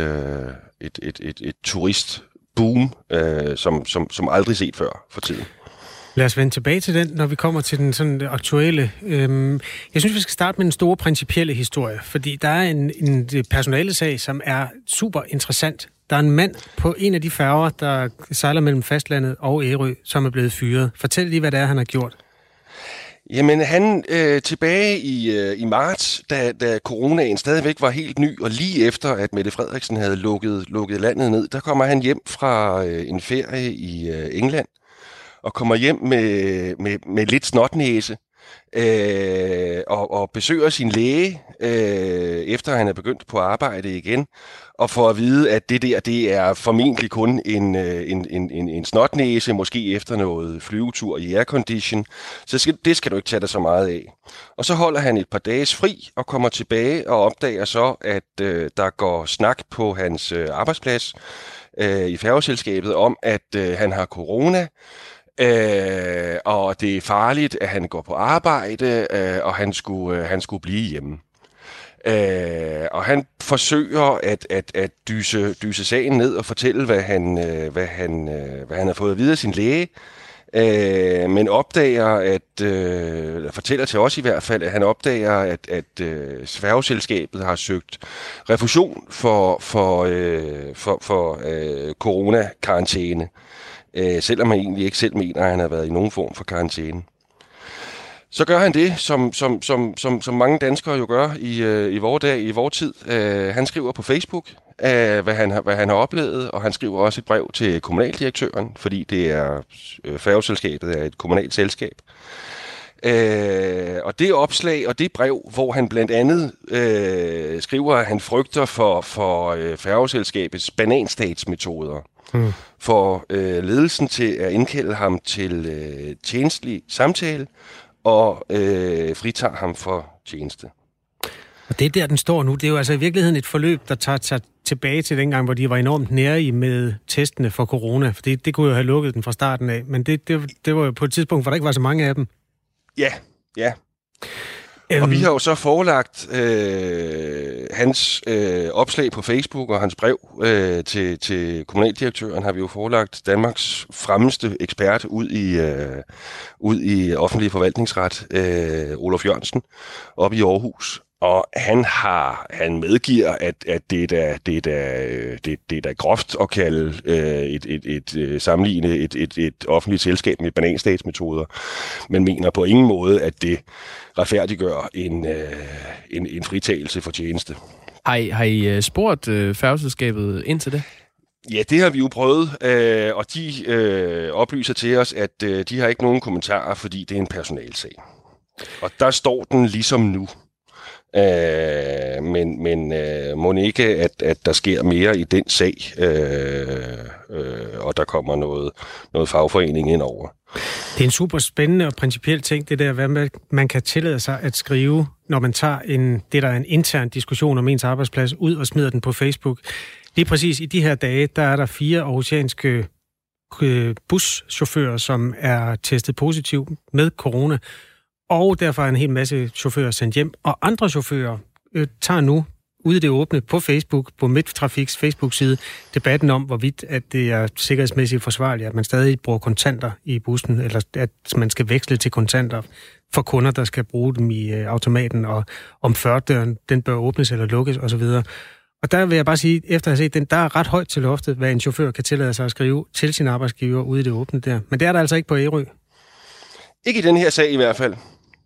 Speaker 11: et turistboom, som aldrig set før for tiden.
Speaker 1: Lad os vende tilbage til den, når vi kommer til den sådan aktuelle. Jeg synes, vi skal starte med den store principielle historie, fordi der er en personalesag, som er super interessant. Der er en mand på en af de færger, der sejler mellem fastlandet og Ærø, som er blevet fyret. Fortæl lige, hvad det er, han har gjort.
Speaker 11: Jamen, han tilbage i marts, da coronaen stadigvæk var helt ny, og lige efter, at Mette Frederiksen havde lukket landet ned, der kommer han hjem fra en ferie i England, og kommer hjem med lidt snotnæse, og besøger sin læge, efter han er begyndt på arbejde igen, og får at vide, at det er formentlig kun en snotnæse, måske efter noget flyvetur i aircondition, så det skal du ikke tage dig så meget af. Og så holder han et par dages fri, og kommer tilbage og opdager så, at der går snak på hans arbejdsplads i færgeselskabet om, at han har corona, og det er farligt, at han går på arbejde, og han skulle blive hjemme. Og han forsøger at dyse sagen ned og fortælle, hvad han har fået at vide af sin læge, men opdager, fortæller til os i hvert fald, at han opdager, at færgeselskabet har søgt refusion for corona-karantæne. Selvom han egentlig ikke selv mener, at han har været i nogen form for karantæne. Så gør han det, som mange danskere jo gør i vores tid. Han skriver på Facebook, hvad han har oplevet, og han skriver også et brev til kommunaldirektøren, fordi færgeselskabet er et kommunalt selskab. Og det opslag og det brev, hvor han blandt andet skriver, at han frygter for færgeselskabets bananstatsmetoder, for ledelsen til at indkalde ham til tjenestelig samtale og fritager ham for tjeneste.
Speaker 1: Og det er der, den står nu. Det er jo altså i virkeligheden et forløb, der tager tilbage til dengang, hvor de var enormt nære med testene for corona. For det kunne jo have lukket den fra starten af. Men det var jo på et tidspunkt, hvor der ikke var så mange af dem.
Speaker 11: Ja. Og vi har jo så forelagt hans opslag på Facebook og hans brev til kommunaldirektøren, har vi jo forelagt Danmarks fremmeste ekspert ud i offentlig forvaltningsret, Olof Jørgensen, op i Aarhus. Og han medgiver, at det er da groft at kalde sammenligne et offentligt selskab med bananstatsmetoder, men mener på ingen måde, at det retfærdiggør en fritagelse for tjeneste.
Speaker 2: Har I spurgt færgeselskabet ind til det?
Speaker 11: Ja, det har vi jo prøvet, og de oplyser til os, at de har ikke nogen kommentarer, fordi det er en personalsag. Og der står den ligesom nu. Men må ikke, at der sker mere i den sag, og der kommer noget fagforening ind over.
Speaker 1: Det er en super spændende og principiel ting, det der, hvad man kan tillade sig at skrive, når man tager det, der er en intern diskussion om ens arbejdsplads, ud og smider den på Facebook. Lige præcis i de her dage, der er der 4 aarhusianske buschauffører, som er testet positiv med corona, og derfor er en hel masse chauffører sendt hjem, og andre chauffører tager nu ude i det åbne på Facebook, på Midttrafiks Facebook-side, debatten om, hvorvidt at det er sikkerhedsmæssigt forsvarligt, at man stadig bruger kontanter i bussen, eller at man skal veksle til kontanter for kunder, der skal bruge dem i automaten, og om førerdøren, den bør åbnes eller lukkes osv. Og der vil jeg bare sige, efter at have set den, der er ret højt til loftet, hvad en chauffør kan tillade sig at skrive til sin arbejdsgiver ude i det åbne der. Men det er der altså ikke på Ærø.
Speaker 11: Ikke i den her sag i hvert fald.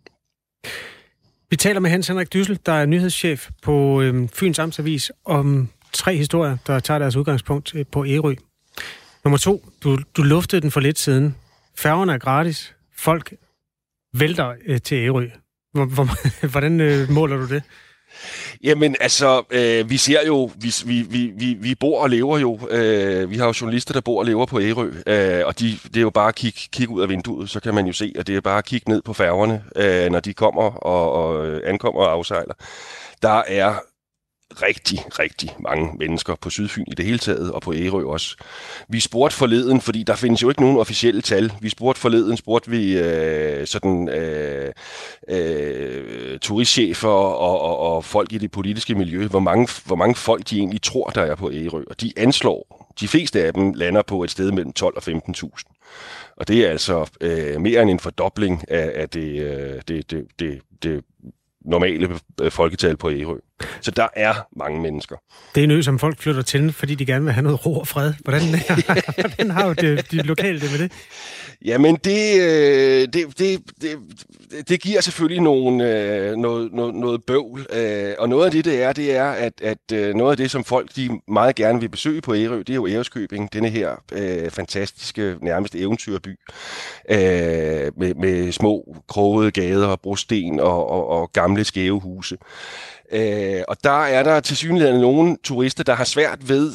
Speaker 1: Vi taler med Hans Henrik Dyssel, der er nyhedschef på Fyns Amtsavis, om 3 historier, der tager deres udgangspunkt på Ærø. Nummer 2, du luftede den for lidt siden. Færgerne er gratis. Folk vælter til Ærø. Hvordan måler du det?
Speaker 11: Jamen, altså, vi ser jo, vi bor og lever jo. Vi har jo journalister, der bor og lever på Ærø, og det er jo bare at kigge ud af vinduet, så kan man jo se, at det er bare at kigge ned på færgerne, når de kommer og ankommer og afsejler. Der er rigtig mange mennesker på Sydfyn i det hele taget, og på Ærø også. Vi spurgte forleden, fordi der findes jo ikke nogen officielle tal. Spurgte vi turistchefer og folk i det politiske miljø, hvor mange folk de egentlig tror, der er på Ærø. Og de anslår, de fleste af dem lander på et sted mellem 12 og 15.000. Og det er altså mere end en fordobling af det normale folketal på Ærø. Så der er mange mennesker. Det
Speaker 1: er en ø, som folk flytter til, fordi de gerne vil have noget ro og fred. Hvordan har jo de lokale det med det?
Speaker 11: Jamen, det giver selvfølgelig noget bøvl. Og noget af det er, at noget af det, som folk de meget gerne vil besøge på Ærø, det er jo Ærøskøbing, denne her fantastiske, nærmest eventyrby, med små krogede gader og brosten og gamle skæve huse. Og der er der tilsyneladende nogle turister, der har svært ved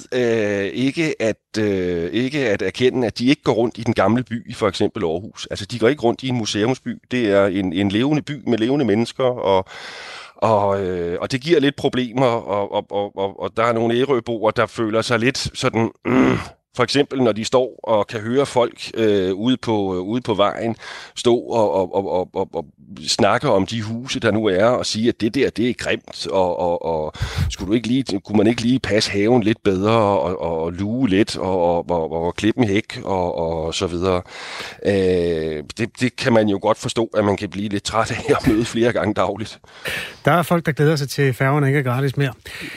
Speaker 11: ikke at erkende, at de ikke går rundt i den gamle by, for eksempel Aarhus. Altså, de går ikke rundt i en museumsby. Det er en levende by med levende mennesker, og det giver lidt problemer, og der er nogle ærøboere, der føler sig lidt sådan... For eksempel, når de står og kan høre folk ude på vejen stå og snakke om de huse, der nu er, og sige, at det der, det er grimt, og kunne man ikke lige passe haven lidt bedre, og luge lidt, og klippe en hæk, og så videre. Det kan man jo godt forstå, at man kan blive lidt træt af at møde flere gange dagligt.
Speaker 1: Der er folk, der glæder sig til, færgerne ikke er gratis mere.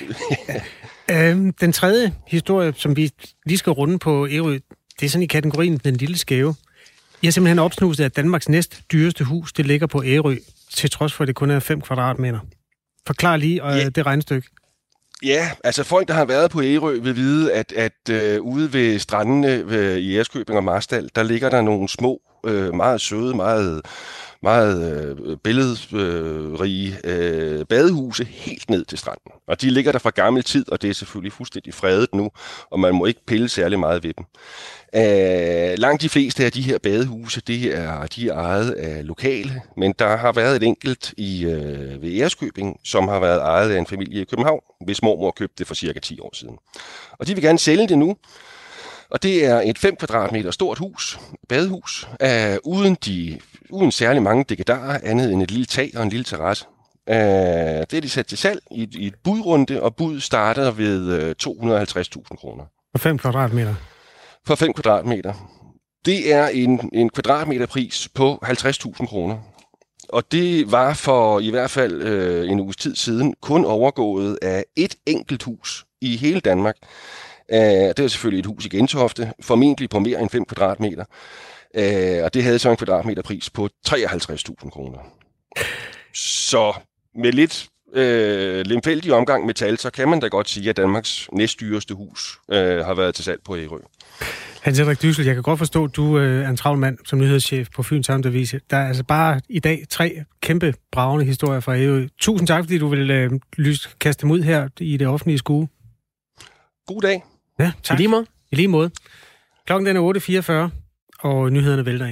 Speaker 1: Den tredje historie, som vi lige skal runde på Ærø, det er sådan i kategorien den lille skæve. Jeg har simpelthen opsnuset, at Danmarks næst dyreste hus, det ligger på Ærø, til trods for, at det kun er 5 kvadratmeter. Forklar lige det regnestykke.
Speaker 11: Ja, altså folk, der har været på Ærø, vil vide, at ude ved strandene i Ærøskøbing og Marstal, der ligger der nogle små, meget søde, meget billedrige badehuse helt ned til stranden. Og de ligger der fra gammel tid, og det er selvfølgelig fuldstændig fredet nu, og man må ikke pille særlig meget ved dem. Langt de fleste af de her badehuse, de er ejet af lokale, men der har været et enkelt ved Ærøskøbing, som har været ejet af en familie i København, hvis mormor købte det for cirka 10 år siden. Og de vil gerne sælge det nu. Og det er et 5 kvadratmeter stort hus, badehus, uden særlig mange dekedarer, andet end et lille tag og en lille terrasse. Det er de sat til salg i et budrunde, og bud starter ved 250.000 kroner.
Speaker 1: For 5 kvadratmeter?
Speaker 11: For 5 kvadratmeter. Det er en kvadratmeterpris på 50.000 kroner. Og det var for i hvert fald en uges tid siden kun overgået af et enkelt hus i hele Danmark. Det er selvfølgelig et hus i Gentofte, formentlig på mere end 5 kvadratmeter. Og det havde så en kvadratmeterpris på 53.000 kroner. Så med lidt lemfældig omgang med tal, så kan man da godt sige, at Danmarks næstdyreste hus har været til salg på Ærø.
Speaker 1: Hans Henrik Dyssel, jeg kan godt forstå, at du er en travl mand som nyhedschef på Fyns Amtsavis. Der er altså bare i dag 3 kæmpe bragende historier fra Ærø. Tusind tak, fordi du vil kaste dem ud her i det offentlige skue.
Speaker 11: God dag.
Speaker 1: Ja, tak. I lige måde. Klokken den er 8.44, og nyhederne vælter ind.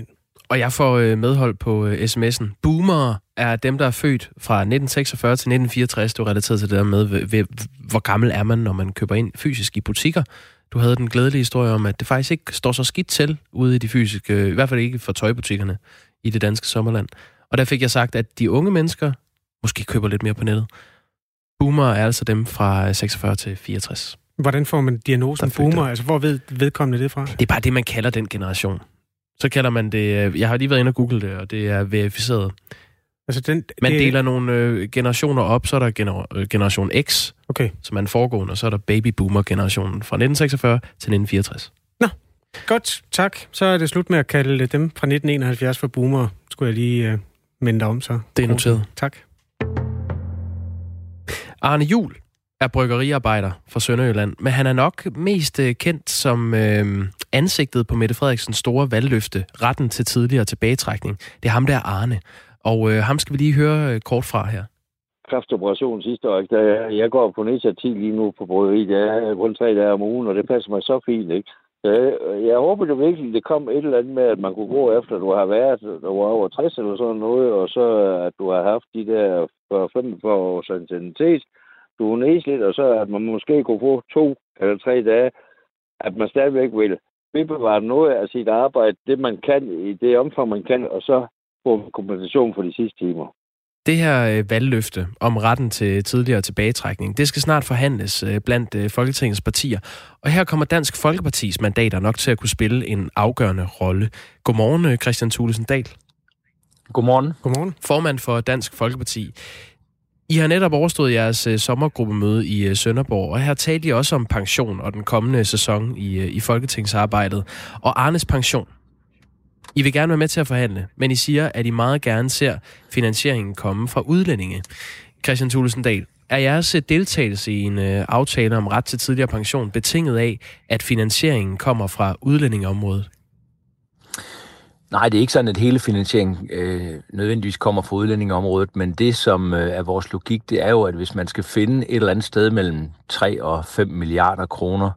Speaker 2: Og jeg får medhold på sms'en. Boomere er dem, der er født fra 1946 til 1964. Du er relateret til det der med, hvor gammel er man, når man køber ind fysisk i butikker. Du havde den glædelige historie om, at det faktisk ikke står så skidt til ude i de fysiske, i hvert fald ikke for tøjbutikkerne i det danske sommerland. Og der fik jeg sagt, at de unge mennesker måske køber lidt mere på nettet. Boomere er altså dem fra 46 til 64.
Speaker 1: Hvordan får man diagnosen boomer? Altså, hvor ved vedkommende det fra?
Speaker 2: Det er bare det, man kalder den generation. Så kalder man det... Jeg har lige været inde og google det, og det er verificeret. Altså man deler nogle generationer op, så er der generation X, som er en foregående, og så er der babyboomer-generationen fra 1946 til 1964.
Speaker 1: Nå, godt, tak. Så er det slut med at kalde dem fra 1971 for boomer. Skulle jeg lige minde dig om, så.
Speaker 2: Det er noteret.
Speaker 1: Tak.
Speaker 2: Arne Juhl er bryggeriarbejder fra Sønderjylland, men han er nok mest kendt som ansigtet på Mette Frederiksens store valgløfte, retten til tidligere tilbagetrækning. Det er ham, der er Arne. Og ham skal vi lige høre kort fra her.
Speaker 12: Kræftoperation sidste år, jeg går på initiativ lige nu på bryggeri, det er kun 3 dage om ugen, og det passer mig så fint, ikke? Jeg håber det virkelig, det kom et eller andet med, at man kunne gå efter, at du har været, du var over 60 eller sådan noget, og så at du har haft de der 45 års anciennitet, du er nedslidt, og så at man måske kunne få 2 eller 3 dage, at man stadigvæk vil bevare noget af sit arbejde, det man kan, i det omfang man kan, og så få kompensation for de sidste timer.
Speaker 2: Det her valgløfte om retten til tidligere tilbagetrækning, det skal snart forhandles blandt Folketingets partier. Og her kommer Dansk Folkepartis mandater nok til at kunne spille en afgørende rolle. Godmorgen, Kristian Thulesen Dahl.
Speaker 13: Godmorgen.
Speaker 1: Godmorgen.
Speaker 2: Formand for Dansk Folkeparti. I har netop overstået jeres sommergruppemøde i Sønderborg, og her talte I også om pension og den kommende sæson i folketingsarbejdet. Og Arnes pension. I vil gerne være med til at forhandle, men I siger, at I meget gerne ser finansieringen komme fra udlændinge. Kristian Thulesen Dahl, er jeres deltagelse i en aftale om ret til tidligere pension betinget af, at finansieringen kommer fra udlændingeområdet?
Speaker 13: Nej, det er ikke sådan, at hele finansieringen nødvendigvis kommer fra udlændingeområdet, men det, som er vores logik, det er jo, at hvis man skal finde et eller andet sted mellem 3 og 5 milliarder kroner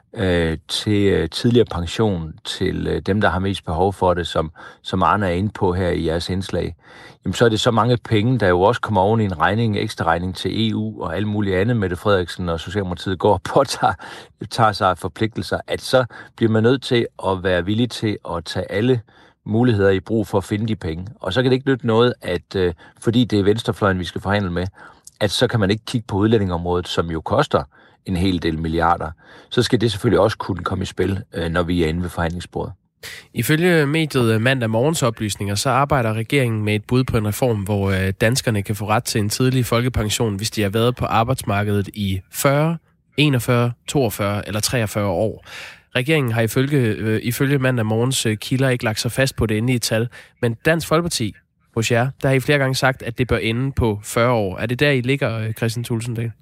Speaker 13: til tidligere pension til dem, der har mest behov for det, som Arne er inde på her i jeres indslag, jamen så er det så mange penge, der jo også kommer oven i en regning, ekstra regning til EU og alt muligt andet, Mette Frederiksen og Socialdemokratiet går og tager sig af forpligtelser, at så bliver man nødt til at være villig til at tage alle muligheder i brug for at finde de penge. Og så kan det ikke nytte noget, at fordi det er venstrefløjen, vi skal forhandle med, at så kan man ikke kigge på udlændingområdet, som jo koster en hel del milliarder. Så skal det selvfølgelig også kunne komme i spil, når vi er inde ved forhandlingsbordet.
Speaker 2: Ifølge mediet Mandag Morgens oplysninger, så arbejder regeringen med et bud på en reform, hvor danskerne kan få ret til en tidlig folkepension, hvis de har været på arbejdsmarkedet i 40, 41, 42 eller 43 år. Regeringen har ifølge Mandag Morgens kilder ikke lagt sig fast på det endelige tal, men Dansk Folkeparti hos jer, der har I flere gange sagt, at det bør ende på 40 år. Er det der, I ligger, Kristian Thulesen Dahl?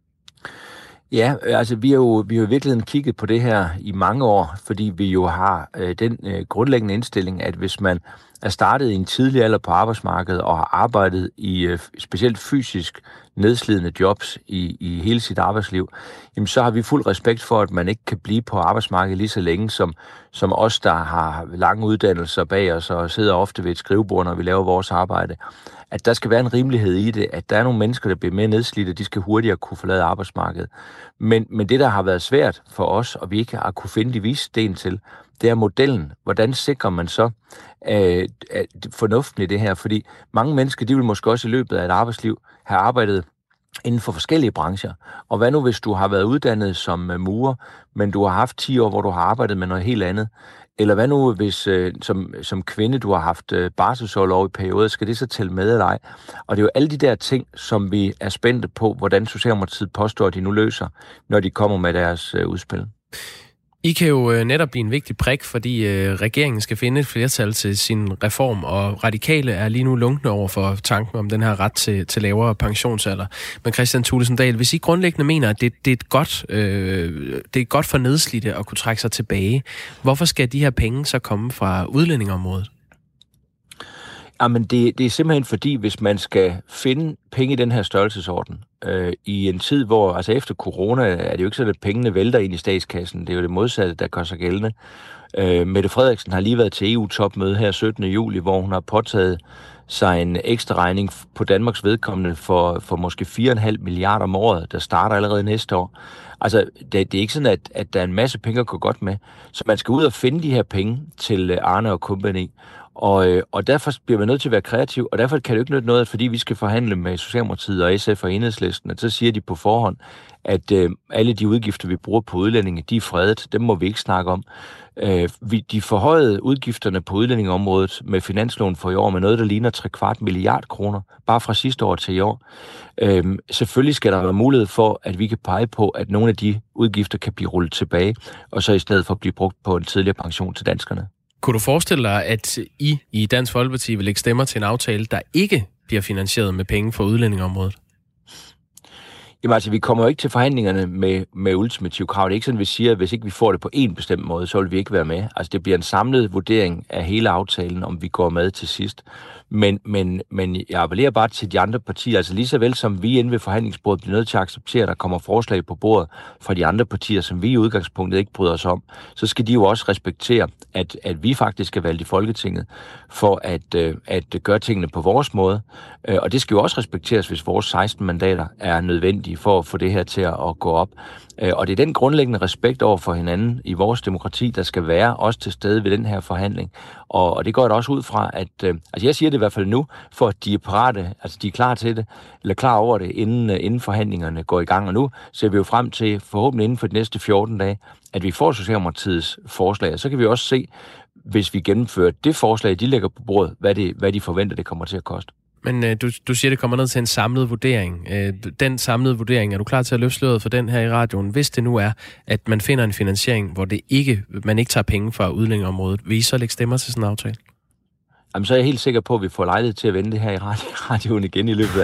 Speaker 13: Ja, altså vi har jo i virkeligheden kigget på det her i mange år, fordi vi jo har den grundlæggende indstilling, at hvis man er startet i en tidlig alder på arbejdsmarkedet og har arbejdet i specielt fysisk nedslidende jobs i hele sit arbejdsliv, jamen så har vi fuld respekt for, at man ikke kan blive på arbejdsmarkedet lige så længe som os, der har lange uddannelser bag os og sidder ofte ved et skrivebord, når vi laver vores arbejde. At der skal være en rimelighed i det, at der er nogle mennesker, der bliver mere nedslidte, de skal hurtigere kunne forlade arbejdsmarkedet. Men det, der har været svært for os, og vi ikke har kunne finde de vise sten til, det er modellen. Hvordan sikrer man så fornuften i det her? Fordi mange mennesker, de vil måske også i løbet af et arbejdsliv have arbejdet inden for forskellige brancher. Og hvad nu, hvis du har været uddannet som murer, men du har haft 10 år, hvor du har arbejdet med noget helt andet? Eller hvad nu, hvis som kvinde, du har haft barselsorlov i perioder, skal det så tælle med eller ej? Og det er jo alle de der ting, som vi er spændte på, hvordan Socialdemokratiet påstår, at de nu løser, når de kommer med deres udspil.
Speaker 2: I kan jo netop blive en vigtig prik, fordi regeringen skal finde et flertal til sin reform, og radikale er lige nu lunkne over for tanken om den her ret til lavere pensionsalder. Men Kristian Thulesen Dahl, hvis I grundlæggende mener, at det er godt for nedslidte at kunne trække sig tilbage, hvorfor skal de her penge så komme fra udlændingeområdet?
Speaker 13: Jamen, det er simpelthen fordi, hvis man skal finde penge i den her størrelsesorden, i en tid, hvor, altså efter corona, er det jo ikke sådan, at pengene vælter ind i statskassen. Det er jo det modsatte, der gør sig gældende. Mette Frederiksen har lige været til EU-topmøde her 17. juli, hvor hun har påtaget sig en ekstra regning på Danmarks vedkommende for måske 4,5 milliarder om året, der starter allerede næste år. Altså, det er ikke sådan, at der er en masse penge at gå godt med. Så man skal ud og finde de her penge til Arne og Company. Og derfor bliver man nødt til at være kreativ, og derfor kan det jo ikke nytte noget, at fordi vi skal forhandle med Socialdemokratiet og SF og Enhedslisten, at så siger de på forhånd, at alle de udgifter, vi bruger på udlændinge, de er fredet. Dem må vi ikke snakke om. De forhøjede udgifterne på udlændingeområdet med finansloven for i år med noget, der ligner 3/4 milliard kroner, bare fra sidste år til i år. Selvfølgelig skal der være mulighed for, at vi kan pege på, at nogle af de udgifter kan blive rullet tilbage, og så i stedet for blive brugt på en tidligere pension til danskerne.
Speaker 2: Kunne du forestille dig, at I Dansk Folkeparti vil lægge stemmer til en aftale, der ikke bliver finansieret med penge fra udlændingeområdet?
Speaker 13: Jamen altså, vi kommer jo ikke til forhandlingerne med ultimative krav. Det er ikke sådan, vi siger, at hvis ikke vi får det på en bestemt måde, så vil vi ikke være med. Altså, det bliver en samlet vurdering af hele aftalen, om vi går med til sidst. Men jeg appellerer bare til de andre partier, altså lige så vel som vi inde ved forhandlingsbordet bliver nødt til at acceptere, at der kommer forslag på bordet fra de andre partier, som vi i udgangspunktet ikke bryder os om, så skal de jo også respektere, at vi faktisk er valgt i Folketinget for at gøre tingene på vores måde. Og det skal jo også respekteres, hvis vores 16 mandater er nødvendige for at få det her til at gå op. Og det er den grundlæggende respekt over for hinanden i vores demokrati, der skal være også til stede ved den her forhandling. Og det går jeg også ud fra, at altså jeg siger det i hvert fald nu, for at de er parate, altså de er klar til det, eller klar over det, inden forhandlingerne går i gang. Og nu ser vi jo frem til, forhåbentlig inden for de næste 14 dage, at vi får Socialdemokratiets forslag. Og så kan vi også se, hvis vi gennemfører det forslag, de lægger på bordet, hvad de forventer, det kommer til at koste.
Speaker 2: Men du siger, det kommer ned til en samlet vurdering. Den samlede vurdering, er du klar til at løfte sløret for den her i radioen? Hvis det nu er, at man finder en finansiering, hvor man ikke tager penge fra udlændingeområdet, vil I så lægge stemmer til sådan en aftale?
Speaker 13: Jamen, så er jeg helt sikker på, at vi får lejlighed til at vende det her i radioen igen i løbet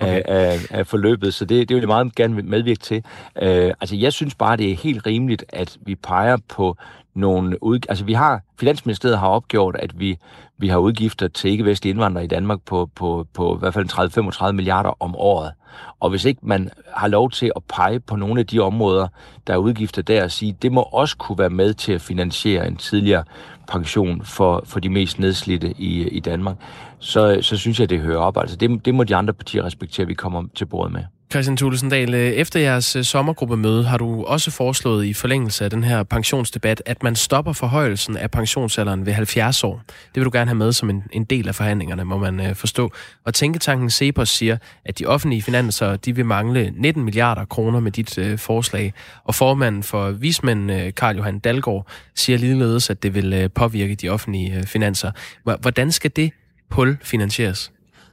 Speaker 13: af forløbet, så det vil jeg meget gerne medvirke til. Altså, jeg synes bare, det er helt rimeligt, at vi peger på nogle altså Finansministeriet har opgjort, at vi har udgifter til ikke-vestlige indvandrere i Danmark på i hvert fald 30-35 milliarder om året. Og hvis ikke man har lov til at pege på nogle af de områder, der er udgifter der, og sige, det må også kunne være med til at finansiere en tidligere pension for de mest nedslidte i Danmark, så synes jeg, det hører op. Altså det må de andre partier respektere, at vi kommer til bordet med.
Speaker 2: Kristian Thulesen Dahl, efter jeres sommergruppemøde har du også foreslået i forlængelse af den her pensionsdebat, at man stopper forhøjelsen af pensionsalderen ved 70 år. Det vil du gerne have med som en del af forhandlingerne, må man forstå. Og tænketanken Cepos siger, at de offentlige finanser, de vil mangle 19 milliarder kroner med dit forslag. Og formanden for vismændene, Carl Johan Dalgaard, siger ligeledes, at det vil påvirke de offentlige finanser. Hvordan skal det hul finansieres?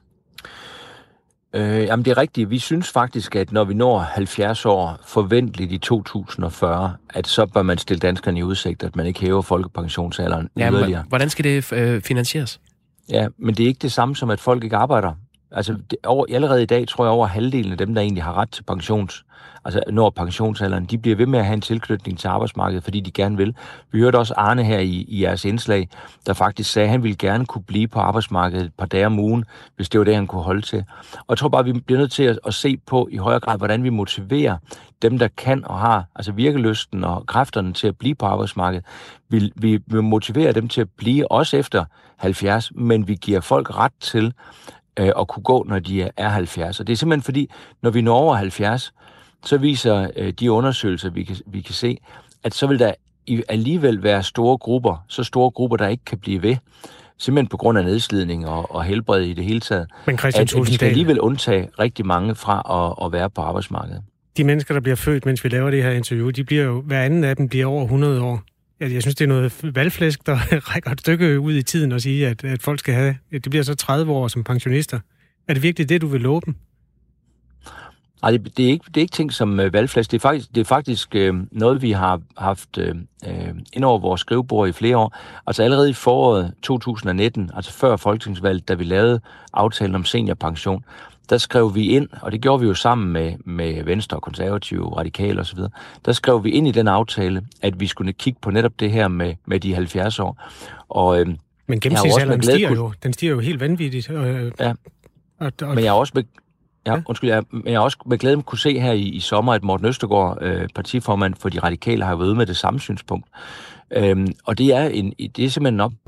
Speaker 13: Jamen det er rigtigt. Vi synes faktisk, at når vi når 70 år forventeligt i 2040, at så bør man stille danskerne i udsigt, at man ikke hæver folkepensionsalderen yderligere.
Speaker 2: Hvordan skal det finansieres?
Speaker 13: Ja, men det er ikke det samme som, at folk ikke arbejder. Altså allerede i dag tror jeg over halvdelen af dem, der egentlig har ret til når pensionsalderen, de bliver ved med at have en tilknytning til arbejdsmarkedet, fordi de gerne vil. Vi hørte også Arne her i jeres indslag, der faktisk sagde, at han ville gerne kunne blive på arbejdsmarkedet et par dage om ugen, hvis det var det, han kunne holde til. Og jeg tror bare, vi bliver nødt til at se på i højere grad, hvordan vi motiverer dem, der kan og har altså virkelysten og kræfterne til at blive på arbejdsmarkedet. Vi motiverer dem til at blive også efter 70, men vi giver folk ret til at kunne gå, når de er 70. Og det er simpelthen fordi, når vi når over 70, så viser de undersøgelser, vi kan se, at så vil der alligevel være store grupper, der ikke kan blive ved, simpelthen på grund af nedslidning og helbred i det hele taget.
Speaker 1: Men Kristian Thulesen Dahl,
Speaker 13: at vi skal alligevel undtage rigtig mange fra at være på arbejdsmarkedet.
Speaker 1: De mennesker, der bliver født, mens vi laver det her interview, de bliver jo, hver anden af dem bliver over 100 år. Jeg synes, det er noget valgflæsk, der rækker et stykke ud i tiden og sige, at folk skal have, det bliver så 30 år som pensionister. Er det virkelig det, du vil love dem?
Speaker 13: Nej, det er ikke ting som valgflæsk. Det er faktisk noget, vi har haft ind over vores skrivebord i flere år. Altså allerede i foråret 2019, altså før folketingsvalget, da vi lavede aftalen om seniorpension, der skrev vi ind, og det gjorde vi jo sammen med Venstre og Konservative, Radikale osv., der skrev vi ind i den aftale, at vi skulle kigge på netop det her med de 70 år. Og
Speaker 1: Men gennemsnitsalderen stiger jo helt vanvittigt.
Speaker 13: Ja. Men jeg har også med glæde kunne se her i sommer, at Morten Østergaard, partiformand for de radikale, har været ude med det samme synspunkt. Og det er simpelthen op.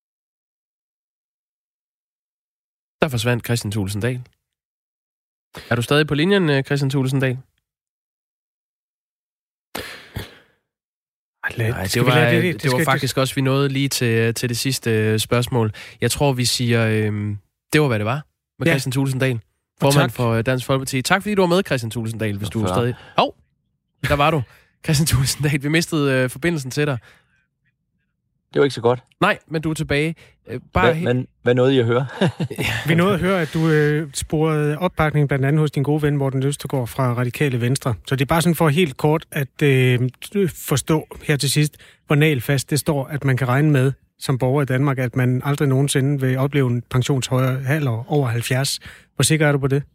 Speaker 2: Der forsvandt Kristian Thulesen Dahl. Er du stadig på linjen, Kristian Thulesen Dahl? Nej, det var faktisk også, vi nåede lige til det sidste spørgsmål. Jeg tror, vi siger, det var, hvad det var med Kristian Thulesen Dahl, formand for Dansk Folkeparti. Tak, fordi du var med, Kristian Thulesen Dahl, hvis du er stadig... Der var du. Kristian Thulesen Dahl, vi mistede forbindelsen til dig.
Speaker 13: Det var ikke så godt.
Speaker 2: Nej, men du er tilbage.
Speaker 13: Hvad nåede I at høre?
Speaker 1: Vi nåede at høre, at du sporede opbakning blandt andet hos din gode ven Morten Østergaard fra Radikale Venstre. Så det er bare sådan for helt kort at forstå her til sidst, hvor nagelfast det står, at man kan regne med som borger i Danmark, at man aldrig nogensinde vil opleve en pensionsalder over 70. Hvor sikker er du på det?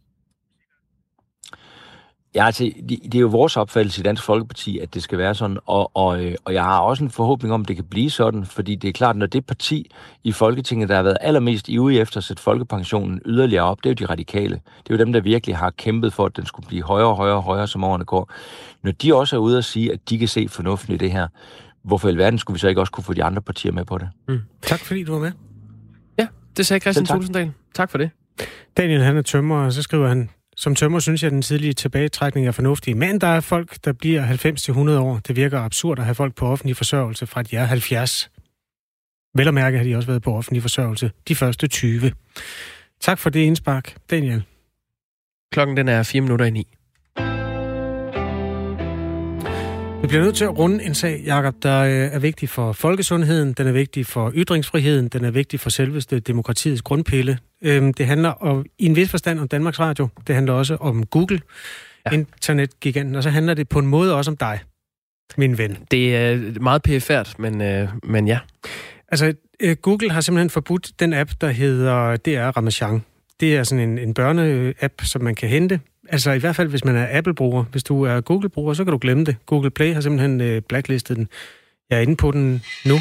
Speaker 13: Ja, altså, det er jo vores opfattelse i Dansk Folkeparti, at det skal være sådan, og jeg har også en forhåbning om, at det kan blive sådan, fordi det er klart, når det parti i Folketinget, der har været allermest ivrig efter at sætte folkepensionen yderligere op, det er jo de radikale. Det er jo dem, der virkelig har kæmpet for, at den skulle blive højere og højere og højere, som årene går. Når de også er ude at sige, at de kan se fornuften i det her, hvorfor i alverden skulle vi så ikke også kunne få de andre partier med på det?
Speaker 1: Tak fordi du var med.
Speaker 2: Ja, det sagde Kristian Thulesen Dahl. Tak for det.
Speaker 1: Daniel, han er tømrer, og så skriver han: som tømrer synes jeg, at den tidlige tilbagetrækning er fornuftig. Men der er folk, der bliver 90-100 år. Det virker absurd at have folk på offentlig forsørgelse fra de er 70. Vel at mærke har de også været på offentlig forsørgelse de første 20. Tak for det indspark, Daniel.
Speaker 2: Klokken den er 8:04.
Speaker 1: Vi bliver nødt til at runde en sag, Jakob, der er vigtig for folkesundheden, den er vigtig for ytringsfriheden, den er vigtig for selveste demokratiets grundpille. Det handler om, i en vis forstand om Danmarks Radio, det handler også om Google, internetgiganten, og så handler det på en måde også om dig, min ven. Det
Speaker 2: er meget pæfærd, men ja.
Speaker 1: Altså, Google har simpelthen forbudt den app, der hedder DR Ramasjang. Det er sådan en børne-app, som man kan hente. Altså i hvert fald, hvis man er Apple-bruger. Hvis du er Google-bruger, så kan du glemme det. Google Play har simpelthen blacklistet den. Jeg er inde på den nu.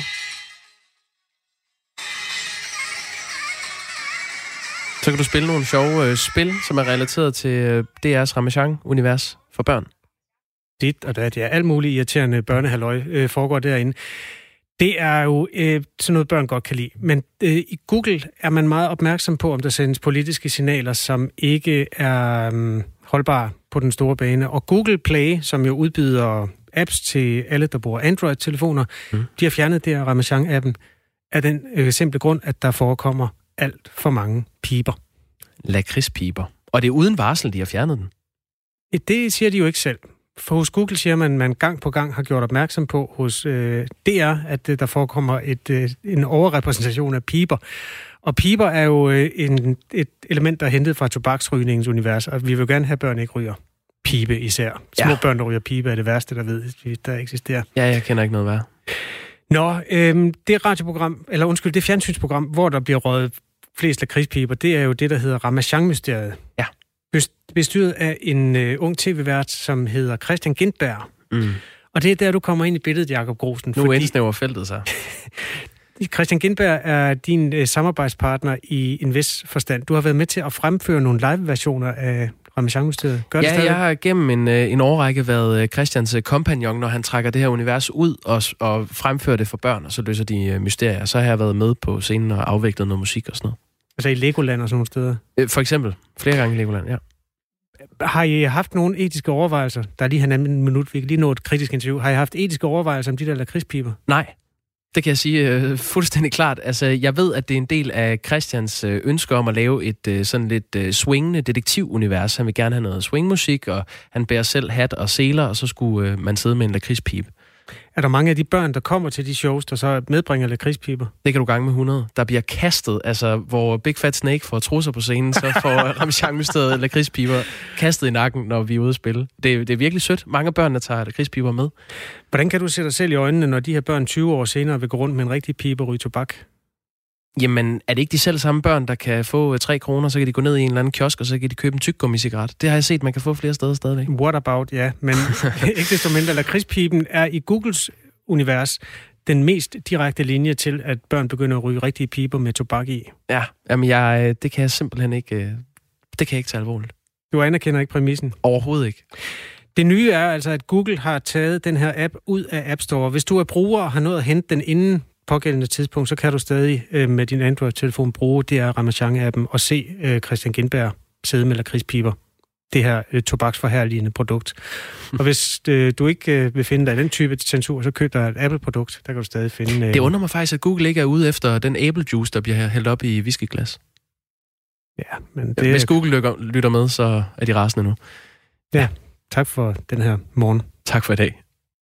Speaker 2: Så kan du spille nogle sjove spil, som er relateret til DR's Ramasjang-univers for børn.
Speaker 1: Dit og dat, ja. Alt muligt irriterende børnehalløj foregår derinde. Det er jo sådan noget, børn godt kan lide. Men i Google er man meget opmærksom på, om der sendes politiske signaler, som ikke er holdbare på den store bane. Og Google Play, som jo udbyder apps til alle, der bruger Android-telefoner, de har fjernet det her Ramasjang-appen af den simple grund, at der forekommer alt for mange piber.
Speaker 2: Lakridspiber. Og det er uden varsel, de har fjernet den?
Speaker 1: Det siger de jo ikke selv. For hos Google siger man gang på gang har gjort opmærksom på hos DR, at der forekommer en overrepræsentation af piber. Og piber er jo et element, der er hentet fra tobaksrygningens univers, og vi vil gerne have, børn ikke ryger pibe især. Små børn, der ryger pibe, er det værste, der eksisterer.
Speaker 2: Ja, jeg kender ikke noget værre.
Speaker 1: Nå, det radioprogram, det fjernsynsprogram, hvor der bliver røget flest lakridspiber, det er jo det, der hedder Ramasjang-mysteriet.
Speaker 2: Ja.
Speaker 1: Bestyret af en ung tv-vært, som hedder Christian Gintberg. Og det er der, du kommer ind i billedet, Jakob Grosen.
Speaker 2: Nu indsnæver feltet sig.
Speaker 1: Christian Gintberg er din samarbejdspartner i en vis forstand. Du har været med til at fremføre nogle live-versioner af Ramasjang-mysteriet. Gør det stadig?
Speaker 2: Jeg har gennem en årrække været Christians kompagnon, når han trækker det her univers ud og fremfører det for børn, og så løser de mysterier. Så har jeg været med på scenen og afviklet noget musik og sådan noget. Altså
Speaker 1: i Legoland og sådan nogle steder?
Speaker 2: For eksempel. Flere gange i Legoland, ja.
Speaker 1: Har I haft nogle etiske overvejelser? Der er lige en minut, vi kan lige nå et kritisk interview. Har I haft etiske overvejelser om de der lakridspiber?
Speaker 2: Nej, det kan jeg sige fuldstændig klart. Altså, jeg ved, at det er en del af Christians ønske om at lave et sådan lidt swingende detektivunivers. Han vil gerne have noget swingmusik, og han bærer selv hat og seler, og så skulle man sidde med en lakridspibe.
Speaker 1: Er der mange af de børn, der kommer til de shows, der så medbringer lakridspiber?
Speaker 2: Det kan du gange med 100. Der bliver kastet, altså hvor Big Fat Snake får trusser på scenen, så får Ramasjang-mysteriet lakridspiber kastet i nakken, når vi er ude at spille. Det er virkelig sødt. Mange børn, der tager lakridspiber med.
Speaker 1: Hvordan kan du se dig selv i øjnene, når de her børn 20 år senere vil gå rundt med en rigtig pibe og ryge tobak?
Speaker 2: Jamen, er det ikke de selv samme børn, der kan få 3 kroner, så kan de gå ned i en eller anden kiosk, og så kan de købe en tyggegummi-cigaret? Det har jeg set, man kan få flere steder stadigvæk.
Speaker 1: What about, ja. Men ikke desto mindre, lakridspiben er i Googles univers den mest direkte linje til, at børn begynder at ryge rigtige piber med tobak i.
Speaker 2: Ja, jamen det kan jeg simpelthen ikke, det kan jeg ikke tage alvorligt.
Speaker 1: Du anerkender ikke præmissen?
Speaker 2: Overhovedet ikke.
Speaker 1: Det nye er altså, at Google har taget den her app ud af App Store. Hvis du er bruger og har nået at hente den inden pågældende tidspunkt, så kan du stadig med din Android-telefon bruge DR Ramasjang-appen og se Christian Gindberg sidde med lakridspiber. Det her tobaksforherligende produkt. Og hvis du ikke vil finde dig den type censur, så køb dig et Apple-produkt. Der kan du stadig finde...
Speaker 2: Det undrer mig faktisk, at Google ikke er ude efter den æblejuice, der bliver hældt op i whiskyglas.
Speaker 1: Ja, men det...
Speaker 2: Hvis Google lytter med, så er de rasende nu.
Speaker 1: Ja, tak for den her morgen.
Speaker 2: Tak for i dag.